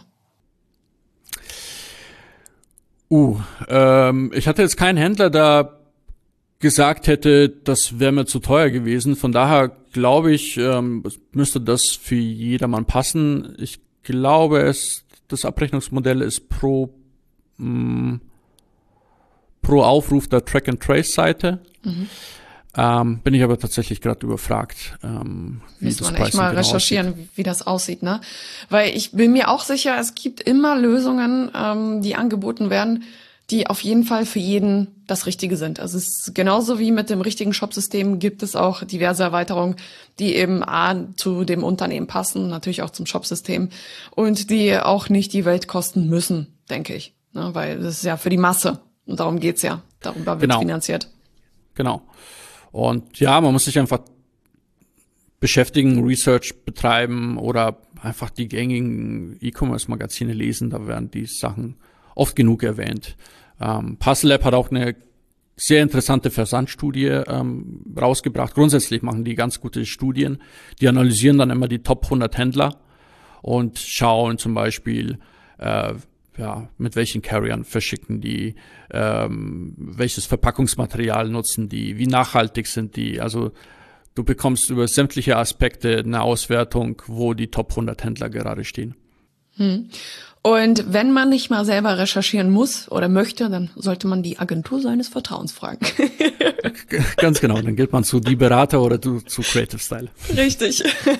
S1: Uh, ähm, ich hatte jetzt keinen Händler, der gesagt hätte, das wäre mir zu teuer gewesen. Von daher glaube ich, ähm, müsste das für jedermann passen. Ich glaube, es das Abrechnungsmodell ist pro mh, pro Aufruf der Track-and-Trace-Seite. Mhm. Ähm, bin ich aber tatsächlich gerade überfragt, ähm, wie
S2: Muss
S1: das
S2: man
S1: Pricing
S2: echt mal
S1: genau
S2: recherchieren,
S1: aussieht.
S2: wie das aussieht, ne? Weil ich bin mir auch sicher, es gibt immer Lösungen, ähm, die angeboten werden, die auf jeden Fall für jeden das Richtige sind. Also es ist genauso wie mit dem richtigen Shopsystem gibt es auch diverse Erweiterungen, die eben A, zu dem Unternehmen passen, natürlich auch zum Shopsystem und die auch nicht die Welt kosten müssen, denke ich. Ne? Weil das ist ja für die Masse und darum geht's ja. Darüber wird
S1: Genau.
S2: finanziert.
S1: Genau. Und ja, man muss sich einfach beschäftigen, Research betreiben oder einfach die gängigen E-Commerce-Magazine lesen. Da werden die Sachen oft genug erwähnt. Ähm, Puzzle Lab hat auch eine sehr interessante Versandstudie ähm, rausgebracht. Grundsätzlich machen die ganz gute Studien. Die analysieren dann immer die Top hundert Händler und schauen zum Beispiel, äh, ja, mit welchen Carriern verschicken die, ähm, welches Verpackungsmaterial nutzen die, wie nachhaltig sind die. Also du bekommst über sämtliche Aspekte eine Auswertung, wo die Top hundert Händler gerade stehen.
S2: Hm. Und wenn man nicht mal selber recherchieren muss oder möchte, dann sollte man die Agentur seines Vertrauens fragen.
S1: Ganz genau, dann geht man zu die Berater oder zu, zu Creative Style.
S2: Richtig.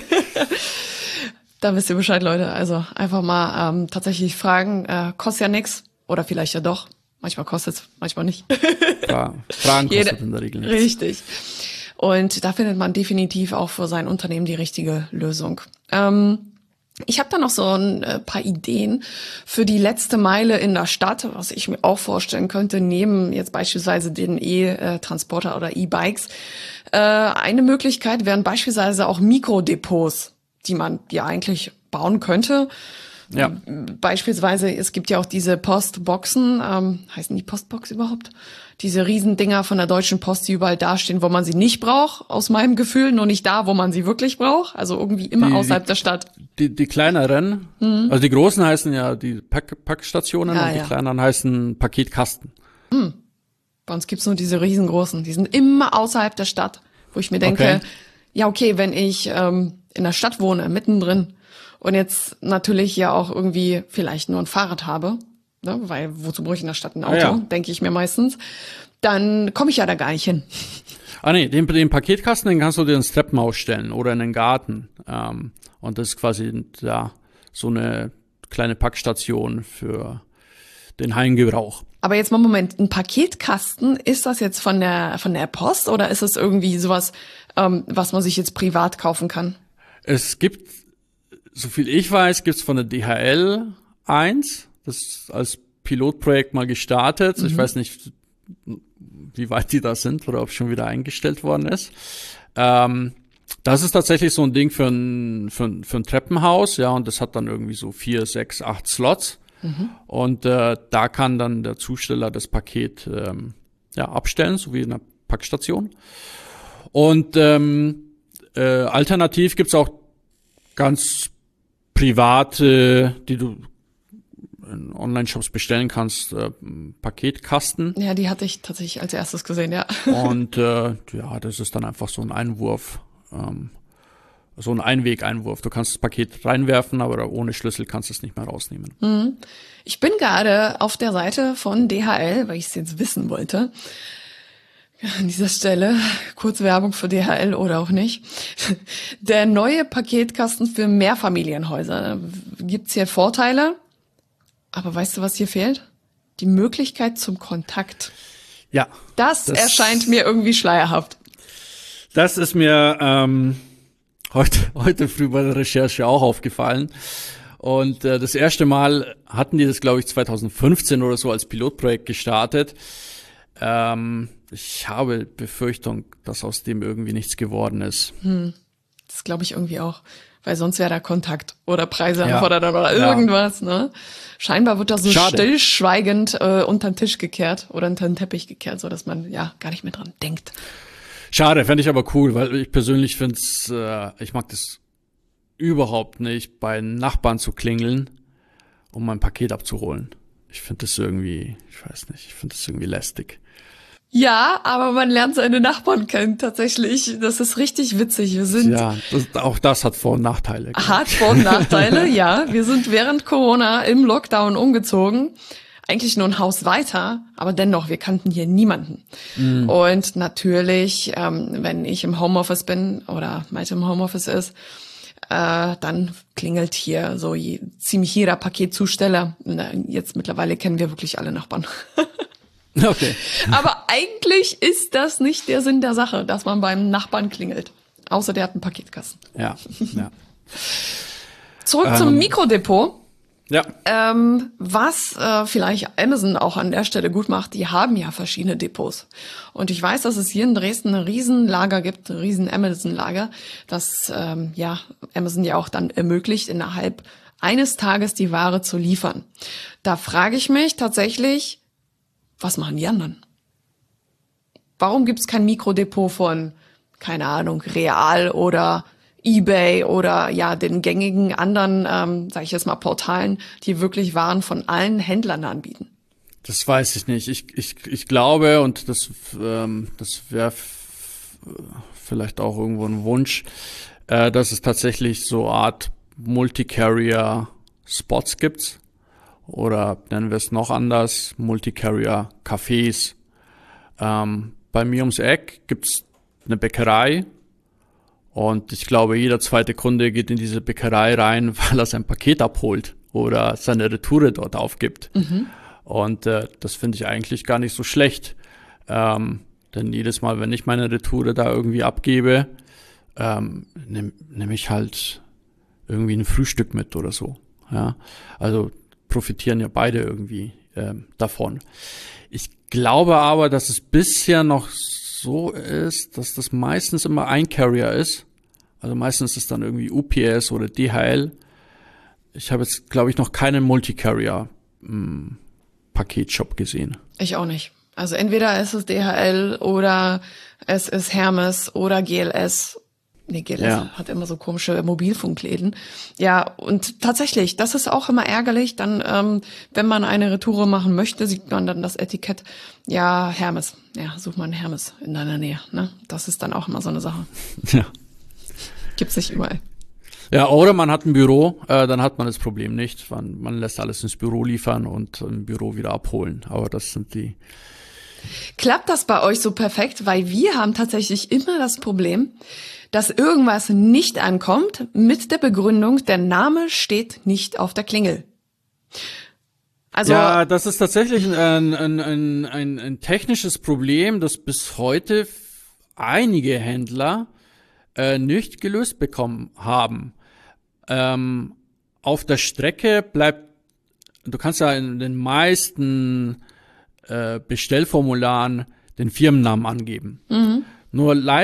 S2: Da wisst ihr Bescheid, Leute. Also einfach mal ähm, tatsächlich fragen. Äh, kostet ja nix. Oder vielleicht ja doch. Manchmal kostet's, manchmal nicht.
S1: Fra- Fragen kostet
S2: Jede,
S1: in der Regel nichts.
S2: Richtig. Und da findet man definitiv auch für sein Unternehmen die richtige Lösung. Ähm, ich habe da noch so ein äh, paar Ideen für die letzte Meile in der Stadt, was ich mir auch vorstellen könnte, neben jetzt beispielsweise den E-Transporter oder E-Bikes. Äh, eine Möglichkeit wären beispielsweise auch Mikrodepots, die man ja eigentlich bauen könnte.
S1: Ja.
S2: Beispielsweise, es gibt ja auch diese Postboxen, ähm, heißen die Postbox überhaupt? Diese Riesendinger von der Deutschen Post, die überall dastehen, wo man sie nicht braucht, aus meinem Gefühl, nur nicht da, wo man sie wirklich braucht, also irgendwie immer
S1: Die-
S2: außerhalb
S1: die-
S2: der Stadt.
S1: Die, die kleineren,
S2: Mhm.
S1: also die großen heißen ja die Pack, Packstationen
S2: Ja,
S1: und die
S2: ja.
S1: kleineren heißen Paketkasten.
S2: Bei uns gibt's nur diese riesengroßen, die sind immer außerhalb der Stadt, wo ich mir denke,
S1: Okay.
S2: ja okay, wenn ich ähm, in der Stadt wohne, mittendrin und jetzt natürlich ja auch irgendwie vielleicht nur ein Fahrrad habe, ne, weil wozu brauche ich in der Stadt ein Auto,
S1: Ah, ja.
S2: denke ich mir meistens, dann komme ich ja da gar nicht hin.
S1: Ah nee, den, den Paketkasten, den kannst du dir ins Treppenhaus stellen oder in den Garten. Ähm, und das ist quasi ja so eine kleine Packstation für den Heimgebrauch.
S2: Aber jetzt mal Moment, ein Paketkasten, ist das jetzt von der von der Post oder ist es irgendwie sowas, ähm, was man sich jetzt privat kaufen kann?
S1: Es gibt, so viel ich weiß, gibt's von der D H L eins, das ist als Pilotprojekt mal gestartet. Ich weiß nicht, wie weit die da sind oder ob schon wieder eingestellt worden ist. Ähm, Das ist tatsächlich so ein Ding für ein, für ein, für ein Treppenhaus, ja, und das hat dann irgendwie so vier, sechs, acht Slots. Mhm. Und äh, da kann dann der Zusteller das Paket ähm, ja, abstellen, so wie in einer Packstation. Und ähm, äh, alternativ gibt's auch ganz private, die du in Online-Shops bestellen kannst, äh, Paketkasten.
S2: Ja, die hatte ich tatsächlich als erstes gesehen, ja.
S1: Und äh, ja, das ist dann einfach so ein Einwurf, ähm, so ein Einweg-Einwurf. Du kannst das Paket reinwerfen, aber ohne Schlüssel kannst du es nicht mehr rausnehmen.
S2: Mhm. Ich bin gerade auf der Seite von D H L, weil ich es jetzt wissen wollte. An dieser Stelle kurz Werbung für D H L oder auch nicht. Der neue Paketkasten für Mehrfamilienhäuser. Da gibt's hier Vorteile. Aber weißt du, was hier fehlt? Die Möglichkeit zum Kontakt.
S1: Ja.
S2: Das, das erscheint mir irgendwie schleierhaft.
S1: Das ist mir ähm, heute, heute früh bei der Recherche auch aufgefallen. Und äh, das erste Mal hatten die das, glaube ich, zwanzig fünfzehn oder so als Pilotprojekt gestartet. Ähm, ich habe Befürchtung, dass aus dem irgendwie nichts geworden ist.
S2: Hm. Das glaube ich irgendwie auch. Weil sonst wäre da Kontakt oder Preise
S1: ja.
S2: oder, oder irgendwas, ja. ne? Scheinbar wird da so
S1: Schade.
S2: stillschweigend äh, unter den Tisch gekehrt oder unter den Teppich gekehrt, so dass man ja gar nicht mehr dran denkt.
S1: Schade, fände ich aber cool, weil ich persönlich finde es, äh, ich mag das überhaupt nicht, bei Nachbarn zu klingeln, um mein Paket abzuholen. Ich finde das irgendwie, ich weiß nicht, ich finde das irgendwie lästig.
S2: Ja, aber man lernt seine Nachbarn kennen, tatsächlich. Das ist richtig witzig. Wir sind.
S1: Ja, das, auch das hat Vor- und Nachteile.
S2: Hat Vor- und Nachteile, ja. Wir sind während Corona im Lockdown umgezogen. Eigentlich nur ein Haus weiter, aber dennoch, wir kannten hier niemanden. Mhm. Und natürlich, ähm, wenn ich im Homeoffice bin oder Malte im Homeoffice ist, äh, dann klingelt hier so je, ziemlich jeder Paketzusteller. Jetzt mittlerweile kennen wir wirklich alle Nachbarn.
S1: Okay.
S2: Aber eigentlich ist das nicht der Sinn der Sache, dass man beim Nachbarn klingelt. Außer der hat einen Paketkasten.
S1: Ja, ja.
S2: Zurück
S1: ähm,
S2: zum Mikrodepot.
S1: Ja.
S2: Ähm, was äh, vielleicht Amazon auch an der Stelle gut macht, die haben ja verschiedene Depots. Und ich weiß, dass es hier in Dresden ein Riesenlager gibt, ein riesen Amazon-Lager, das ähm, ja Amazon ja auch dann ermöglicht, innerhalb eines Tages die Ware zu liefern. Da frage ich mich tatsächlich, was machen die anderen? Warum gibt es kein Mikrodepot von, keine Ahnung, Real oder eBay oder ja den gängigen anderen, ähm, sage ich jetzt mal, Portalen, die wirklich Waren von allen Händlern anbieten?
S1: Das weiß ich nicht. Ich ich ich glaube, und das ähm, das wäre f- vielleicht auch irgendwo ein Wunsch, äh, dass es tatsächlich so Art Multicarrier-Spots gibt. Oder nennen wir es noch anders, Multicarrier-Cafés. Ähm, bei mir ums Eck gibt's eine Bäckerei und ich glaube, jeder zweite Kunde geht in diese Bäckerei rein, weil er sein Paket abholt oder seine Retoure dort aufgibt. Mhm. Und äh, das finde ich eigentlich gar nicht so schlecht. Ähm, denn jedes Mal, wenn ich meine Retoure da irgendwie abgebe, ähm, nehme nehm ich halt irgendwie ein Frühstück mit oder so. Ja, also profitieren ja beide irgendwie ähm, davon. Ich glaube aber, dass es bisher noch so ist, dass das meistens immer ein Carrier ist. Also meistens ist es dann irgendwie U P S oder D H L. Ich habe jetzt, glaube ich, noch keinen Multicarrier-Paketshop gesehen.
S2: Ich auch nicht. Also entweder ist es D H L oder es ist Hermes oder G L S. Nee, G L S ja. hat immer so komische Mobilfunkläden. Ja, und tatsächlich, das ist auch immer ärgerlich. Dann, ähm, wenn man eine Retoure machen möchte, sieht man dann das Etikett. Ja, Hermes. Ja, such mal einen Hermes in deiner Nähe. Ne? Das ist dann auch immer so eine Sache.
S1: Ja.
S2: Gibt's nicht überall.
S1: Ja, oder man hat ein Büro, äh, dann hat man das Problem nicht. Man, man lässt alles ins Büro liefern und im Büro wieder abholen. Aber das sind die...
S2: Klappt das bei euch so perfekt? Weil wir haben tatsächlich immer das Problem, dass irgendwas nicht ankommt mit der Begründung, der Name steht nicht auf der Klingel. Also
S1: ja, das ist tatsächlich ein, ein, ein, ein, ein technisches Problem, das bis heute einige Händler äh, nicht gelöst bekommen haben. Ähm, auf der Strecke bleibt, du kannst ja in den meisten äh, Bestellformularen den Firmennamen angeben. Mhm. Nur leider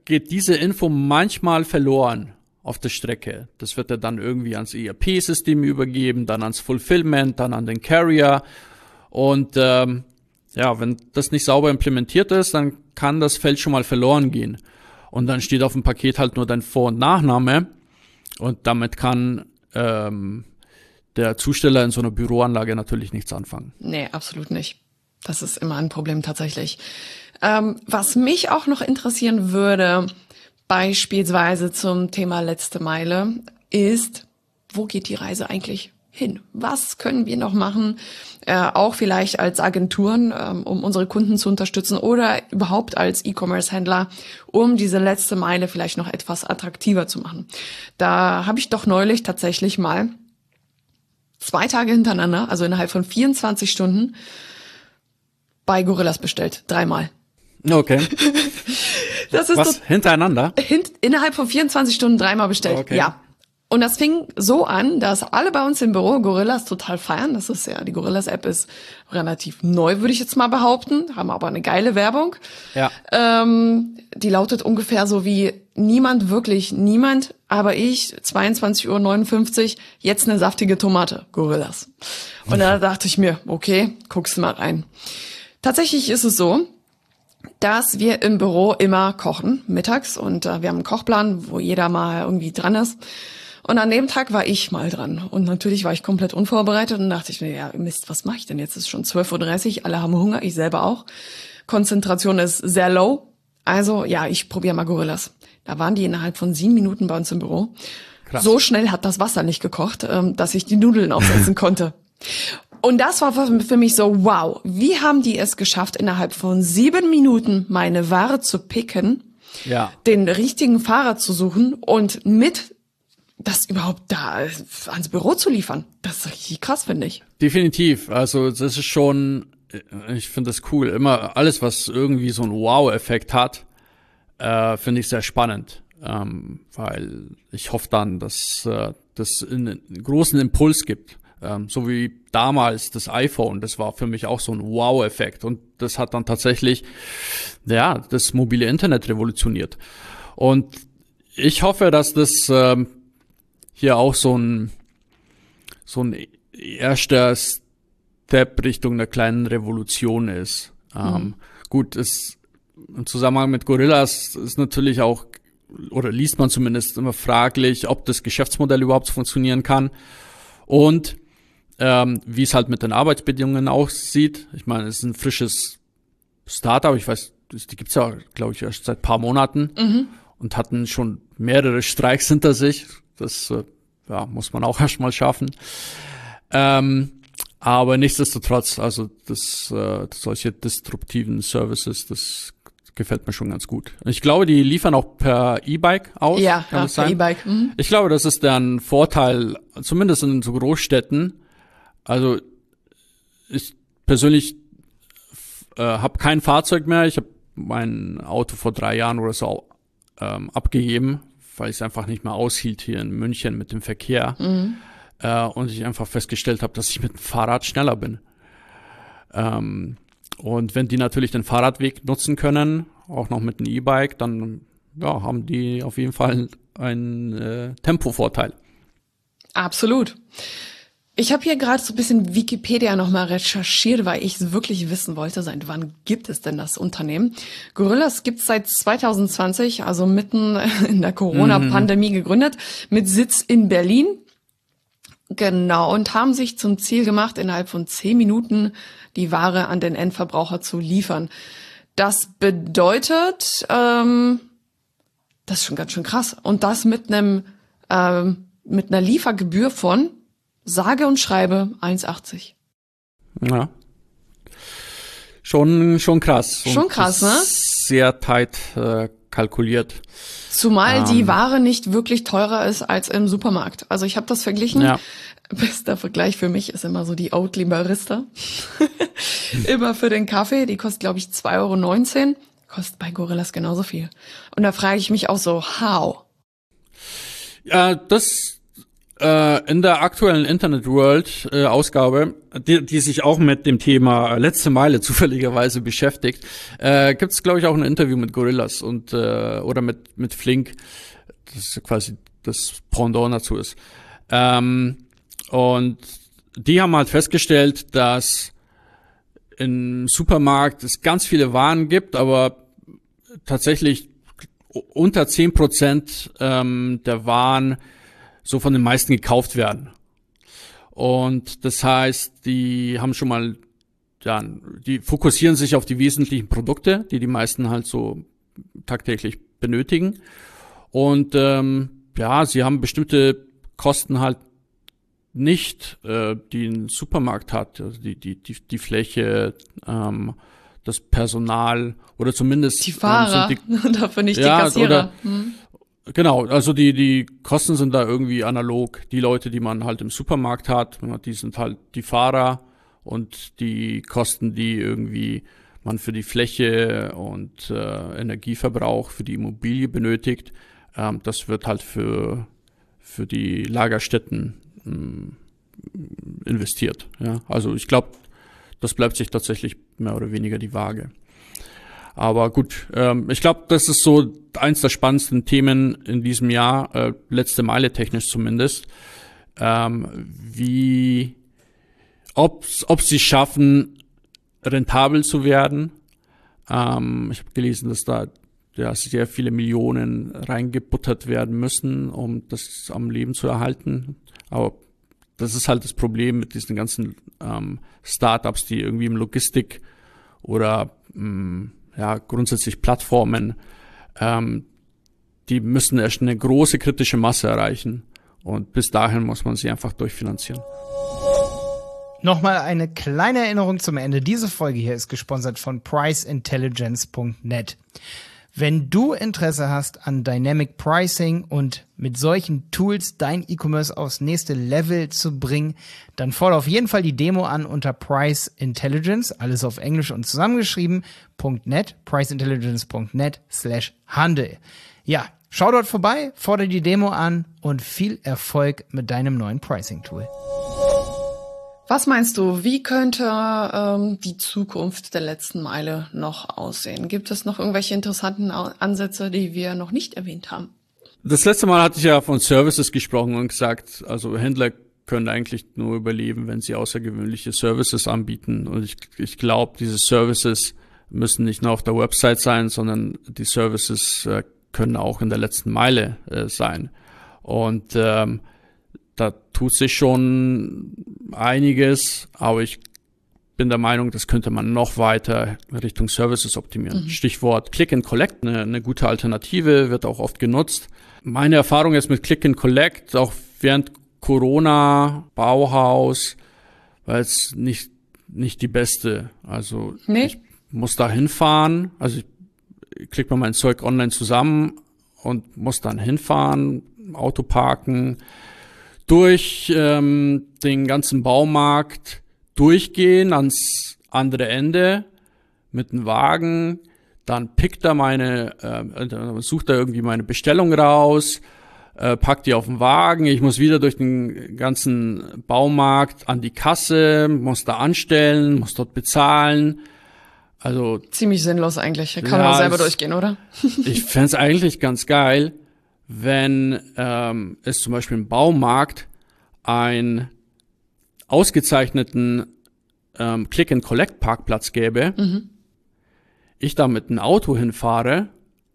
S1: geht diese Info manchmal verloren auf der Strecke. Das wird ja dann irgendwie ans E R P-System übergeben, dann ans Fulfillment, dann an den Carrier. Und ähm, ja, wenn das nicht sauber implementiert ist, dann kann das Feld schon mal verloren gehen. Und dann steht auf dem Paket halt nur dein Vor- und Nachname. Und damit kann ähm, der Zusteller in so einer Büroanlage natürlich nichts anfangen.
S2: Nee, absolut nicht. Das ist immer ein Problem tatsächlich. Ähm, was mich auch noch interessieren würde, beispielsweise zum Thema letzte Meile, ist, wo geht die Reise eigentlich hin? Was können wir noch machen, äh, auch vielleicht als Agenturen, ähm, um unsere Kunden zu unterstützen oder überhaupt als E-Commerce-Händler, um diese letzte Meile vielleicht noch etwas attraktiver zu machen? Da habe ich doch neulich tatsächlich mal zwei Tage hintereinander, also innerhalb von vierundzwanzig Stunden, bei Gorillas bestellt. Dreimal.
S1: Okay.
S2: Das ist
S1: Was? Hintereinander?
S2: Hint, innerhalb von vierundzwanzig Stunden dreimal bestellt.
S1: Okay.
S2: Ja. Und das fing so an, dass alle bei uns im Büro Gorillas total feiern. Das ist ja, die Gorillas-App ist relativ neu, würde ich jetzt mal behaupten, haben aber eine geile Werbung.
S1: Ja.
S2: Ähm, die lautet ungefähr so wie: Niemand, wirklich niemand, aber ich, zweiundzwanzig Uhr neunundfünfzig, jetzt eine saftige Tomate, Gorillas. Und da dachte ich mir, okay, guckst du mal rein. Tatsächlich ist es so, dass wir im Büro immer kochen, mittags, und äh, wir haben einen Kochplan, wo jeder mal irgendwie dran ist. Und an dem Tag war ich mal dran. Und natürlich war ich komplett unvorbereitet und dachte ich mir, ja, Mist, was mache ich denn jetzt? Es ist schon zwölf Uhr dreißig, alle haben Hunger, ich selber auch. Konzentration ist sehr low. Also, ja, ich probiere mal Gorillas. Da waren die innerhalb von sieben Minuten bei uns im Büro. Krass. So schnell hat das Wasser nicht gekocht, ähm, dass ich die Nudeln aufsetzen konnte. Und das war für mich so, wow, wie haben die es geschafft, innerhalb von sieben Minuten meine Ware zu picken,
S1: ja,
S2: den richtigen Fahrer zu suchen und mit das überhaupt da ans Büro zu liefern. Das ist richtig krass, finde ich.
S1: Definitiv. Also das ist schon, ich finde das cool. Immer alles, was irgendwie so einen Wow-Effekt hat, äh, finde ich sehr spannend. Ähm, weil ich hoffe dann, dass äh, das einen großen Impuls gibt. Ähm, so wie damals das iPhone, das war für mich auch so ein Wow-Effekt. Und das hat dann tatsächlich, ja, das mobile Internet revolutioniert. Und ich hoffe, dass das ähm, hier auch so ein so ein erster Step Richtung einer kleinen Revolution ist. Mhm. Ähm, gut, ist im Zusammenhang mit Gorillas ist natürlich auch, oder liest man zumindest immer fraglich, ob das Geschäftsmodell überhaupt funktionieren kann und ähm, wie es halt mit den Arbeitsbedingungen aussieht. Ich meine, es ist ein frisches Startup, ich weiß, die gibt's ja, glaube ich, erst seit ein paar Monaten mhm. und hatten schon mehrere Streiks hinter sich. Das äh, ja, muss man auch erst mal schaffen. Ähm, aber nichtsdestotrotz, also das, äh, solche disruptiven Services, das gefällt mir schon ganz gut. Ich glaube, die liefern auch per E-Bike aus.
S2: Ja, ja, per E-Bike. Mhm.
S1: Ich glaube, das ist deren Vorteil, zumindest in so Großstädten. Also ich persönlich äh, habe kein Fahrzeug mehr. Ich habe mein Auto vor drei Jahren oder so ähm, abgegeben, weil ich es einfach nicht mehr aushielt hier in München mit dem Verkehr. Mhm. Äh, und ich einfach festgestellt habe, dass ich mit dem Fahrrad schneller bin. Ähm, und wenn die natürlich den Fahrradweg nutzen können, auch noch mit einem E-Bike, dann ja, haben die auf jeden Fall einen äh, Tempovorteil.
S2: Absolut. Ich habe hier gerade so ein bisschen Wikipedia nochmal recherchiert, weil ich es wirklich wissen wollte, seit wann gibt es denn das Unternehmen? Gorillas gibt es seit zwanzig zwanzig, also mitten in der Corona-Pandemie mhm. gegründet, mit Sitz in Berlin. Genau, und haben sich zum Ziel gemacht, innerhalb von zehn Minuten die Ware an den Endverbraucher zu liefern. Das bedeutet, ähm, das ist schon ganz schön krass. Und das mit einem ähm, mit einer Liefergebühr von sage und schreibe eins achtzig.
S1: Ja. Schon, schon krass.
S2: Schon krass, ne?
S1: Sehr tight äh, kalkuliert.
S2: Zumal
S1: ähm.
S2: die Ware nicht wirklich teurer ist als im Supermarkt. Also ich habe das verglichen.
S1: Ja.
S2: Bester Vergleich für mich ist immer so die Oatly Barista. Immer für den Kaffee. Die kostet, glaube ich, zwei Euro neunzehn. Kostet bei Gorillas genauso viel. Und da frage ich mich auch so, how?
S1: Ja, das äh, in der aktuellen Internet World äh, Ausgabe, die, die sich auch mit dem Thema letzte Meile zufälligerweise beschäftigt, äh, gibt es, glaube ich, auch ein Interview mit Gorillas und äh, oder mit mit Flink, das quasi das Pendant dazu ist. Ähm, und die haben halt festgestellt, dass im Supermarkt es ganz viele Waren gibt, aber tatsächlich unter zehn Prozent ähm, der Waren so von den meisten gekauft werden. Und das heißt, die haben schon mal, ja, die fokussieren sich auf die wesentlichen Produkte, die die meisten halt so tagtäglich benötigen. Und ähm, ja, sie haben bestimmte Kosten halt nicht, äh, die ein Supermarkt hat, also die die die die Fläche, ähm, das Personal oder zumindest
S2: die Fahrer,
S1: ähm, sind die,
S2: dafür nicht
S1: ja,
S2: die Kassierer.
S1: Oder,
S2: hm.
S1: Genau, also die die Kosten sind da irgendwie analog. Die Leute, die man halt im Supermarkt hat, die sind halt die Fahrer, und die Kosten, die irgendwie man für die Fläche und äh, Energieverbrauch für die Immobilie benötigt, ähm, das wird halt für für die Lagerstätten investiert. Ja, also ich glaube, das bleibt sich tatsächlich mehr oder weniger die Waage. Aber gut, ähm, ich glaube, das ist so eins der spannendsten Themen in diesem Jahr, äh, letzte Meile technisch zumindest, ähm, wie, ob ob sie schaffen, rentabel zu werden. Ähm, ich habe gelesen, dass da ja sehr viele Millionen reingebuttert werden müssen, um das am Leben zu erhalten. Aber das ist halt das Problem mit diesen ganzen ähm, Startups, die irgendwie im Logistik oder ähm, ja grundsätzlich Plattformen, ähm, die müssen erst eine große kritische Masse erreichen. Und bis dahin muss man sie einfach durchfinanzieren.
S3: Nochmal eine kleine Erinnerung zum Ende. Diese Folge hier ist gesponsert von price intelligence punkt net. Wenn du Interesse hast an Dynamic Pricing und mit solchen Tools dein E-Commerce aufs nächste Level zu bringen, dann fordere auf jeden Fall die Demo an unter Price Intelligence, alles auf Englisch und zusammengeschrieben, .net, priceintelligence punkt net slash Handel. Ja, schau dort vorbei, fordere die Demo an und viel Erfolg mit deinem neuen Pricing-Tool.
S2: Was meinst du, wie könnte ähm, die Zukunft der letzten Meile noch aussehen? Gibt es noch irgendwelche interessanten Ansätze, die wir noch nicht erwähnt haben?
S1: Das letzte Mal hatte ich ja von Services gesprochen und gesagt, also Händler können eigentlich nur überleben, wenn sie außergewöhnliche Services anbieten. Und ich, ich glaube, diese Services müssen nicht nur auf der Website sein, sondern die Services äh, können auch in der letzten Meile äh, sein. Und ähm, da tut sich schon einiges, aber ich bin der Meinung, das könnte man noch weiter Richtung Services optimieren. Mhm. Stichwort Click and Collect, eine, eine gute Alternative, wird auch oft genutzt. Meine Erfahrung jetzt mit Click and Collect, auch während Corona, Bauhaus, war jetzt nicht, nicht die beste. Also nee. Ich muss da hinfahren, also ich klicke mir mein Zeug online zusammen und muss dann hinfahren, Auto parken, durch ähm, den ganzen Baumarkt durchgehen ans andere Ende mit einem Wagen, dann pickt er meine, äh, sucht er irgendwie meine Bestellung raus, äh, packt die auf den Wagen, ich muss wieder durch den ganzen Baumarkt an die Kasse, muss da anstellen, muss dort bezahlen. Also
S2: ziemlich sinnlos eigentlich, kann
S1: ja,
S2: man auch selber durchgehen, oder?
S1: Ich fände es eigentlich ganz geil, wenn ähm, es zum Beispiel im Baumarkt einen ausgezeichneten ähm, Click-and-Collect-Parkplatz gäbe, mhm. ich da mit einem Auto hinfahre,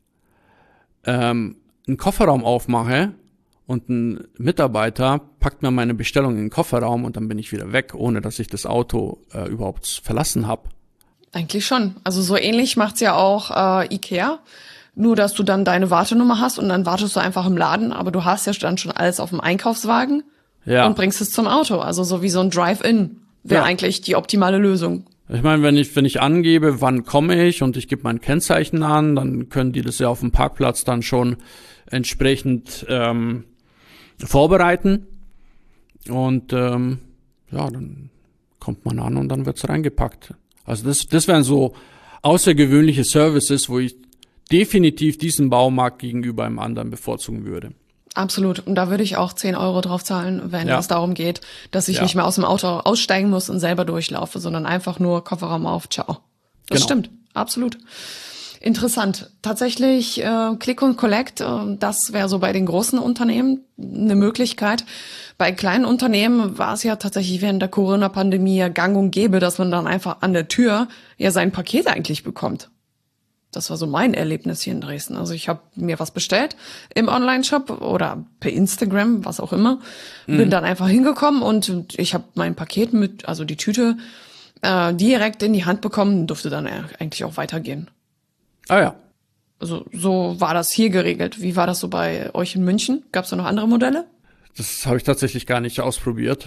S1: ähm, einen Kofferraum aufmache und ein Mitarbeiter packt mir meine Bestellung in den Kofferraum und dann bin ich wieder weg, ohne dass ich das Auto äh, überhaupt verlassen habe.
S2: Eigentlich schon. Also so ähnlich macht's ja auch äh, Ikea. Nur, dass du dann deine Wartenummer hast und dann wartest du einfach im Laden, aber du hast ja dann schon alles auf dem Einkaufswagen ja. und bringst es zum Auto. Also so wie so ein Drive-In wäre ja. eigentlich die optimale Lösung.
S1: Ich meine, wenn ich wenn ich angebe, wann komme ich und ich gebe mein Kennzeichen an, dann können die das ja auf dem Parkplatz dann schon entsprechend ähm, vorbereiten. Und ähm, ja, dann kommt man an und dann wird's reingepackt. Also das das wären so außergewöhnliche Services, wo ich definitiv diesen Baumarkt gegenüber einem anderen bevorzugen würde.
S2: Absolut. Und da würde ich auch zehn Euro drauf zahlen, wenn
S1: Ja.
S2: es darum geht, dass ich
S1: Ja.
S2: nicht mehr aus dem Auto aussteigen muss und selber durchlaufe, sondern einfach nur Kofferraum auf, ciao. Das
S1: Genau.
S2: stimmt, absolut. Interessant. Tatsächlich äh, Click und Collect, äh, das wäre so bei den großen Unternehmen eine Möglichkeit. Bei kleinen Unternehmen war es ja tatsächlich während der Corona-Pandemie ja gang und gäbe, dass man dann einfach an der Tür ja sein Paket eigentlich bekommt. Das war so mein Erlebnis hier in Dresden. Also ich habe mir was bestellt im Online-Shop oder per Instagram, was auch immer. Mhm. Bin dann einfach hingekommen und ich habe mein Paket mit, also die Tüte, äh, direkt in die Hand bekommen und durfte dann eigentlich auch weitergehen.
S1: Ah ja.
S2: Also so war das hier geregelt. Wie war das so bei euch in München? Gab es da noch andere Modelle?
S1: Das habe ich tatsächlich gar nicht ausprobiert.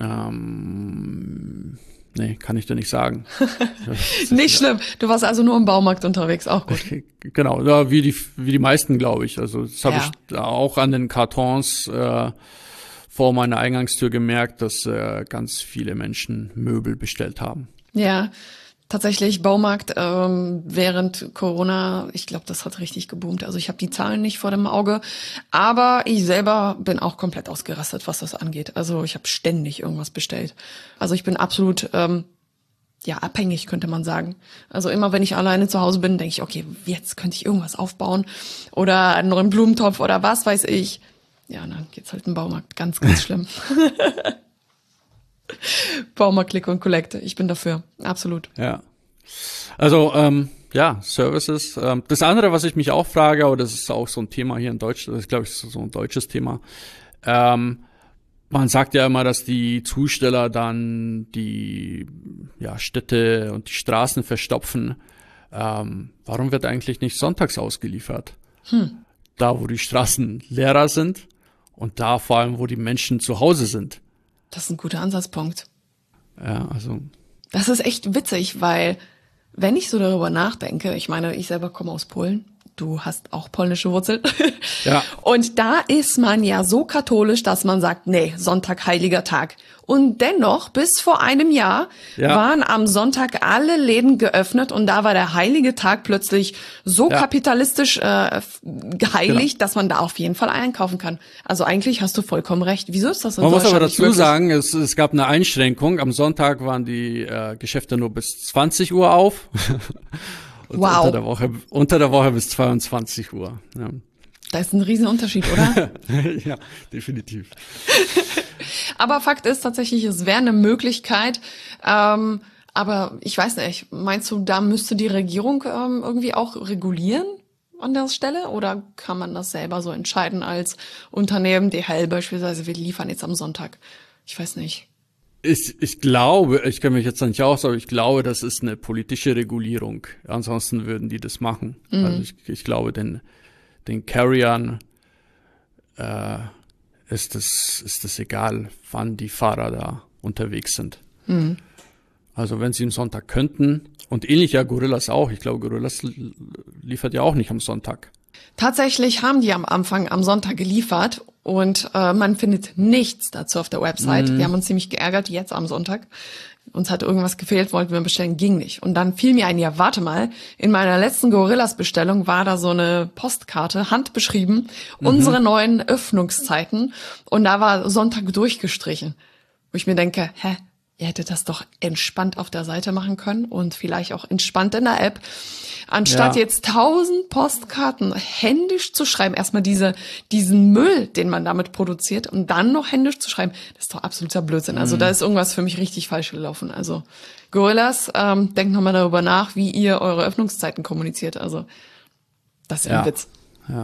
S1: Ähm, nee, kann ich dir nicht sagen.
S2: Nicht schlimm. Du warst also nur im Baumarkt unterwegs, auch gut.
S1: Genau, ja, wie die wie die meisten, glaube ich. Also das habe
S2: Ja.
S1: ich auch an den Kartons äh, vor meiner Eingangstür gemerkt, dass äh, ganz viele Menschen Möbel bestellt haben.
S2: Ja, tatsächlich Baumarkt ähm, während Corona, ich glaube, das hat richtig geboomt. Also ich habe die Zahlen nicht vor dem Auge, aber ich selber bin auch komplett ausgerastet, was das angeht. Also ich habe ständig irgendwas bestellt. Also ich bin absolut ähm, ja abhängig, könnte man sagen. Also immer, wenn ich alleine zu Hause bin, denke ich, okay, jetzt könnte ich irgendwas aufbauen oder einen neuen Blumentopf oder was weiß ich. Ja, dann geht's halt im Baumarkt. Ganz, ganz schlimm. Baumarkt, Click und Collect. Ich bin dafür. Absolut.
S1: Ja. Also, ähm, ja, Services. Ähm, das andere, was ich mich auch frage, aber das ist auch so ein Thema hier in Deutschland, das ist, glaube ich, so ein deutsches Thema. Ähm, man sagt ja immer, dass die Zusteller dann die ja, Städte und die Straßen verstopfen. Ähm, warum wird eigentlich nicht sonntags ausgeliefert? Hm. Da, wo die Straßen leerer sind und da vor allem, wo die Menschen zu Hause sind.
S2: Das ist ein guter Ansatzpunkt.
S1: Ja, also.
S2: Das ist echt witzig, weil wenn ich so darüber nachdenke, ich meine, ich selber komme aus Polen, du hast auch polnische Wurzeln.
S1: Ja.
S2: Und da ist man ja so katholisch, dass man sagt, nee, Sonntag, heiliger Tag. Und dennoch, bis vor einem Jahr
S1: Ja.
S2: waren am Sonntag alle Läden geöffnet und da war der heilige Tag plötzlich so
S1: Ja.
S2: kapitalistisch äh, geheiligt,
S1: Genau.
S2: dass man da auf jeden Fall einkaufen kann. Also eigentlich hast du vollkommen recht. Wieso ist das in
S1: Man muss
S2: Deutschland
S1: aber
S2: nicht
S1: dazu
S2: möglich?
S1: sagen, es, es gab eine Einschränkung. Am Sonntag waren die äh, Geschäfte nur bis zwanzig Uhr auf. Und
S2: Wow.
S1: Unter der Woche, unter der Woche bis zweiundzwanzig Uhr. Ja,
S2: Da ist ein Riesenunterschied, oder?
S1: ja, definitiv.
S2: Aber Fakt ist tatsächlich, es wäre eine Möglichkeit. Ähm, aber ich weiß nicht, meinst du, da müsste die Regierung ähm, irgendwie auch regulieren an der Stelle? Oder kann man das selber so entscheiden als Unternehmen, D H L beispielsweise, wir liefern jetzt am Sonntag? Ich weiß nicht.
S1: Ich, ich glaube, ich kenne mich jetzt nicht aus, aber ich glaube, das ist eine politische Regulierung. Ansonsten würden die das machen.
S2: Mhm.
S1: Also ich, ich glaube, den, den Carriern äh, ist es ist es egal, wann die Fahrer da unterwegs sind.
S2: Mhm.
S1: Also wenn sie am Sonntag könnten, und ähnlich ja Gorillas auch. Ich glaube, Gorillas l- liefert ja auch nicht am Sonntag.
S2: Tatsächlich haben die am Anfang am Sonntag geliefert und äh, man findet nichts dazu auf der Website. Wir haben uns ziemlich geärgert, jetzt am Sonntag. Uns hat irgendwas gefehlt, wollten wir bestellen, ging nicht. Und dann fiel mir ein, ja, warte mal, in meiner letzten Gorillas-Bestellung war da so eine Postkarte, handbeschrieben, mhm. unsere neuen Öffnungszeiten. Und da war Sonntag durchgestrichen. Wo ich mir denke, hä, ihr hättet das doch entspannt auf der Seite machen können und vielleicht auch entspannt in der App. Anstatt
S1: Ja.
S2: jetzt tausend Postkarten händisch zu schreiben, erstmal diese, diesen Müll, den man damit produziert, und dann noch händisch zu schreiben, das ist doch absoluter Blödsinn. Also da ist irgendwas für mich richtig falsch gelaufen. Also Gorillas, ähm, denkt nochmal darüber nach, wie ihr eure Öffnungszeiten kommuniziert. Also das ist ein
S1: Ja.
S2: Witz.
S1: Ja.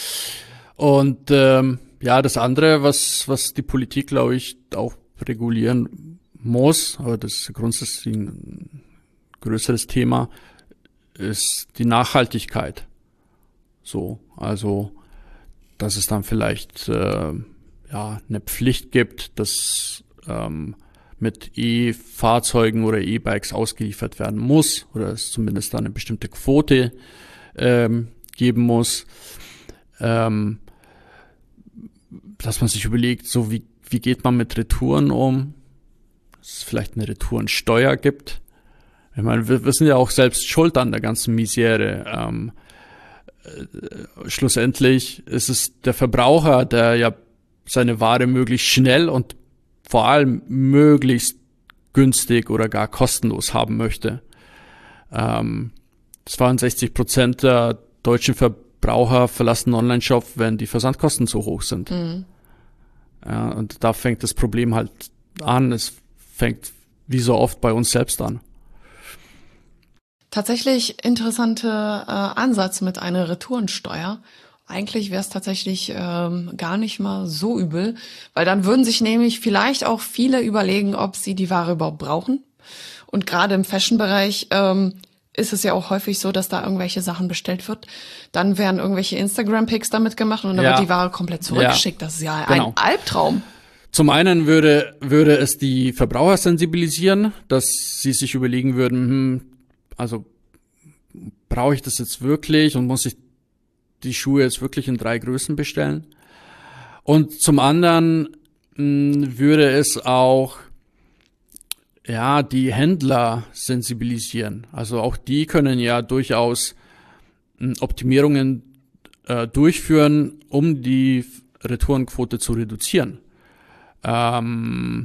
S1: Und ähm, ja, das andere, was was die Politik, glaube ich, auch regulieren muss, aber das ist grundsätzlich ein größeres Thema, ist die Nachhaltigkeit. So, also dass es dann vielleicht äh, ja eine Pflicht gibt, dass ähm, mit E-Fahrzeugen oder E-Bikes ausgeliefert werden muss oder es zumindest eine bestimmte Quote ähm, geben muss, ähm, dass man sich überlegt, so wie wie geht man mit Retouren um, dass es vielleicht eine Retourensteuer gibt. Ich meine, wir, wir sind ja auch selbst schuld an der ganzen Misere. Ähm, äh, schlussendlich ist es der Verbraucher, der ja seine Ware möglichst schnell und vor allem möglichst günstig oder gar kostenlos haben möchte. Ähm, zweiundsechzig Prozent der deutschen Verbraucher verlassen einen Online-Shop, wenn die Versandkosten zu hoch sind. Mhm. Ja, und da fängt das Problem halt an. Es fängt wie so oft bei uns selbst an.
S2: Tatsächlich interessanter äh, Ansatz mit einer Retourensteuer. Eigentlich wäre es tatsächlich ähm, gar nicht mal so übel, weil dann würden sich nämlich vielleicht auch viele überlegen, ob sie die Ware überhaupt brauchen. Und gerade im Fashion-Bereich ähm, ist es ja auch häufig so, dass da irgendwelche Sachen bestellt wird. Dann werden irgendwelche Instagram-Pics damit gemacht und dann ja. wird die Ware komplett zurückgeschickt. Ja. Das ist ja genau. ein Albtraum.
S1: Zum einen würde, würde es die Verbraucher sensibilisieren, dass sie sich überlegen würden, hm, also brauche ich das jetzt wirklich und muss ich die Schuhe jetzt wirklich in drei Größen bestellen? Und zum anderen mh, würde es auch ja die Händler sensibilisieren. Also auch die können ja durchaus mh, Optimierungen äh, durchführen, um die Retourenquote zu reduzieren. Ähm,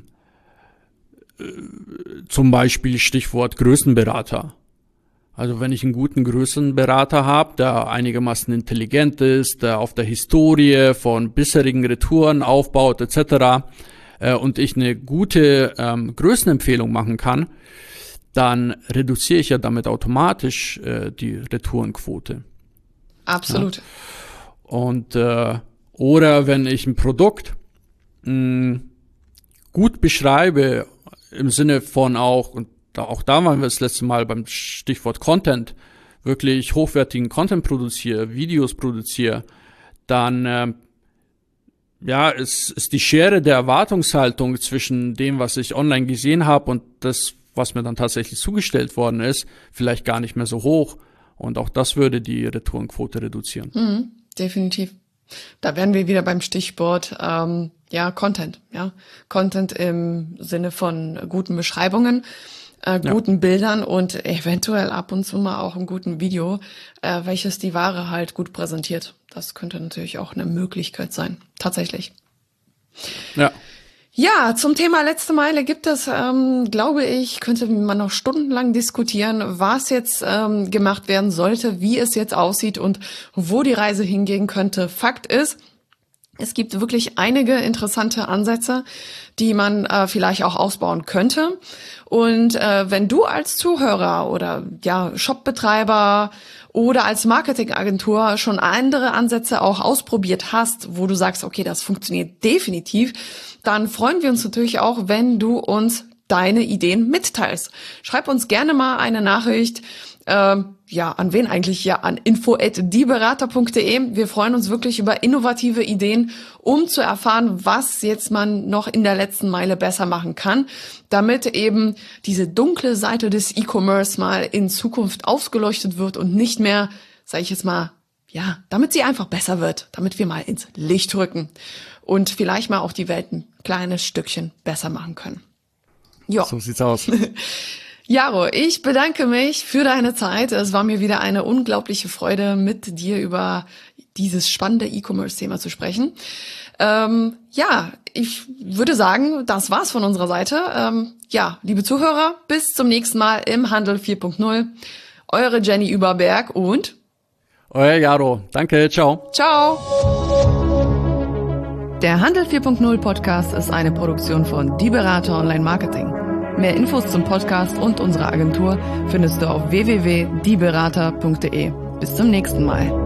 S1: äh, zum Beispiel Stichwort Größenberater. Also wenn ich einen guten Größenberater habe, der einigermaßen intelligent ist, der auf der Historie von bisherigen Retouren aufbaut et cetera äh, und ich eine gute ähm, Größenempfehlung machen kann, dann reduziere ich ja damit automatisch äh, die Retourenquote.
S2: Absolut.
S1: Ja. Und äh, oder wenn ich ein Produkt mh, gut beschreibe, im Sinne von auch, und auch da waren wir das letzte Mal beim Stichwort Content, wirklich hochwertigen Content produziere, Videos produziere, dann äh, ja, ist, ist die Schere der Erwartungshaltung zwischen dem, was ich online gesehen habe und das, was mir dann tatsächlich zugestellt worden ist, vielleicht gar nicht mehr so hoch. Und auch das würde die Retourenquote reduzieren.
S2: Mhm, definitiv. Da wären wir wieder beim Stichwort ähm, ja Content, ja Content im Sinne von guten Beschreibungen, äh, guten ja. Bildern und eventuell ab und zu mal auch einem guten Video, äh, welches die Ware halt gut präsentiert. Das könnte natürlich auch eine Möglichkeit sein, tatsächlich.
S1: Ja.
S2: Ja, zum Thema letzte Meile gibt es, ähm, glaube ich, könnte man noch stundenlang diskutieren, was jetzt ähm, gemacht werden sollte, wie es jetzt aussieht und wo die Reise hingehen könnte. Fakt ist, es gibt wirklich einige interessante Ansätze, die man äh, vielleicht auch ausbauen könnte. Und äh, wenn du als Zuhörer oder ja Shopbetreiber oder als Marketingagentur schon andere Ansätze auch ausprobiert hast, wo du sagst, okay, das funktioniert definitiv, dann freuen wir uns natürlich auch, wenn du uns deine Ideen mitteilst. Schreib uns gerne mal eine Nachricht, ähm, ja, an wen eigentlich? Ja, an info at dieberater punkt de. Wir freuen uns wirklich über innovative Ideen, um zu erfahren, was jetzt man noch in der letzten Meile besser machen kann, damit eben diese dunkle Seite des E-Commerce mal in Zukunft ausgeleuchtet wird und nicht mehr, sage ich jetzt mal, ja, damit sie einfach besser wird, damit wir mal ins Licht rücken und vielleicht mal auch die Welt ein kleines Stückchen besser machen können. Ja.
S1: So sieht's aus.
S2: Jaro, ich bedanke mich für deine Zeit. Es war mir wieder eine unglaubliche Freude, mit dir über dieses spannende E-Commerce-Thema zu sprechen. Ähm, ja, ich würde sagen, das war's von unserer Seite. Ähm, ja, liebe Zuhörer, bis zum nächsten Mal im Handel vier punkt null. Eure Jenny Überberg und
S1: euer Jaro. Danke, ciao.
S2: Ciao. Der Handel vier punkt null Podcast ist eine Produktion von Die Berater Online Marketing. Mehr Infos zum Podcast und unserer Agentur findest du auf w w w punkt die berater punkt de. Bis zum nächsten Mal.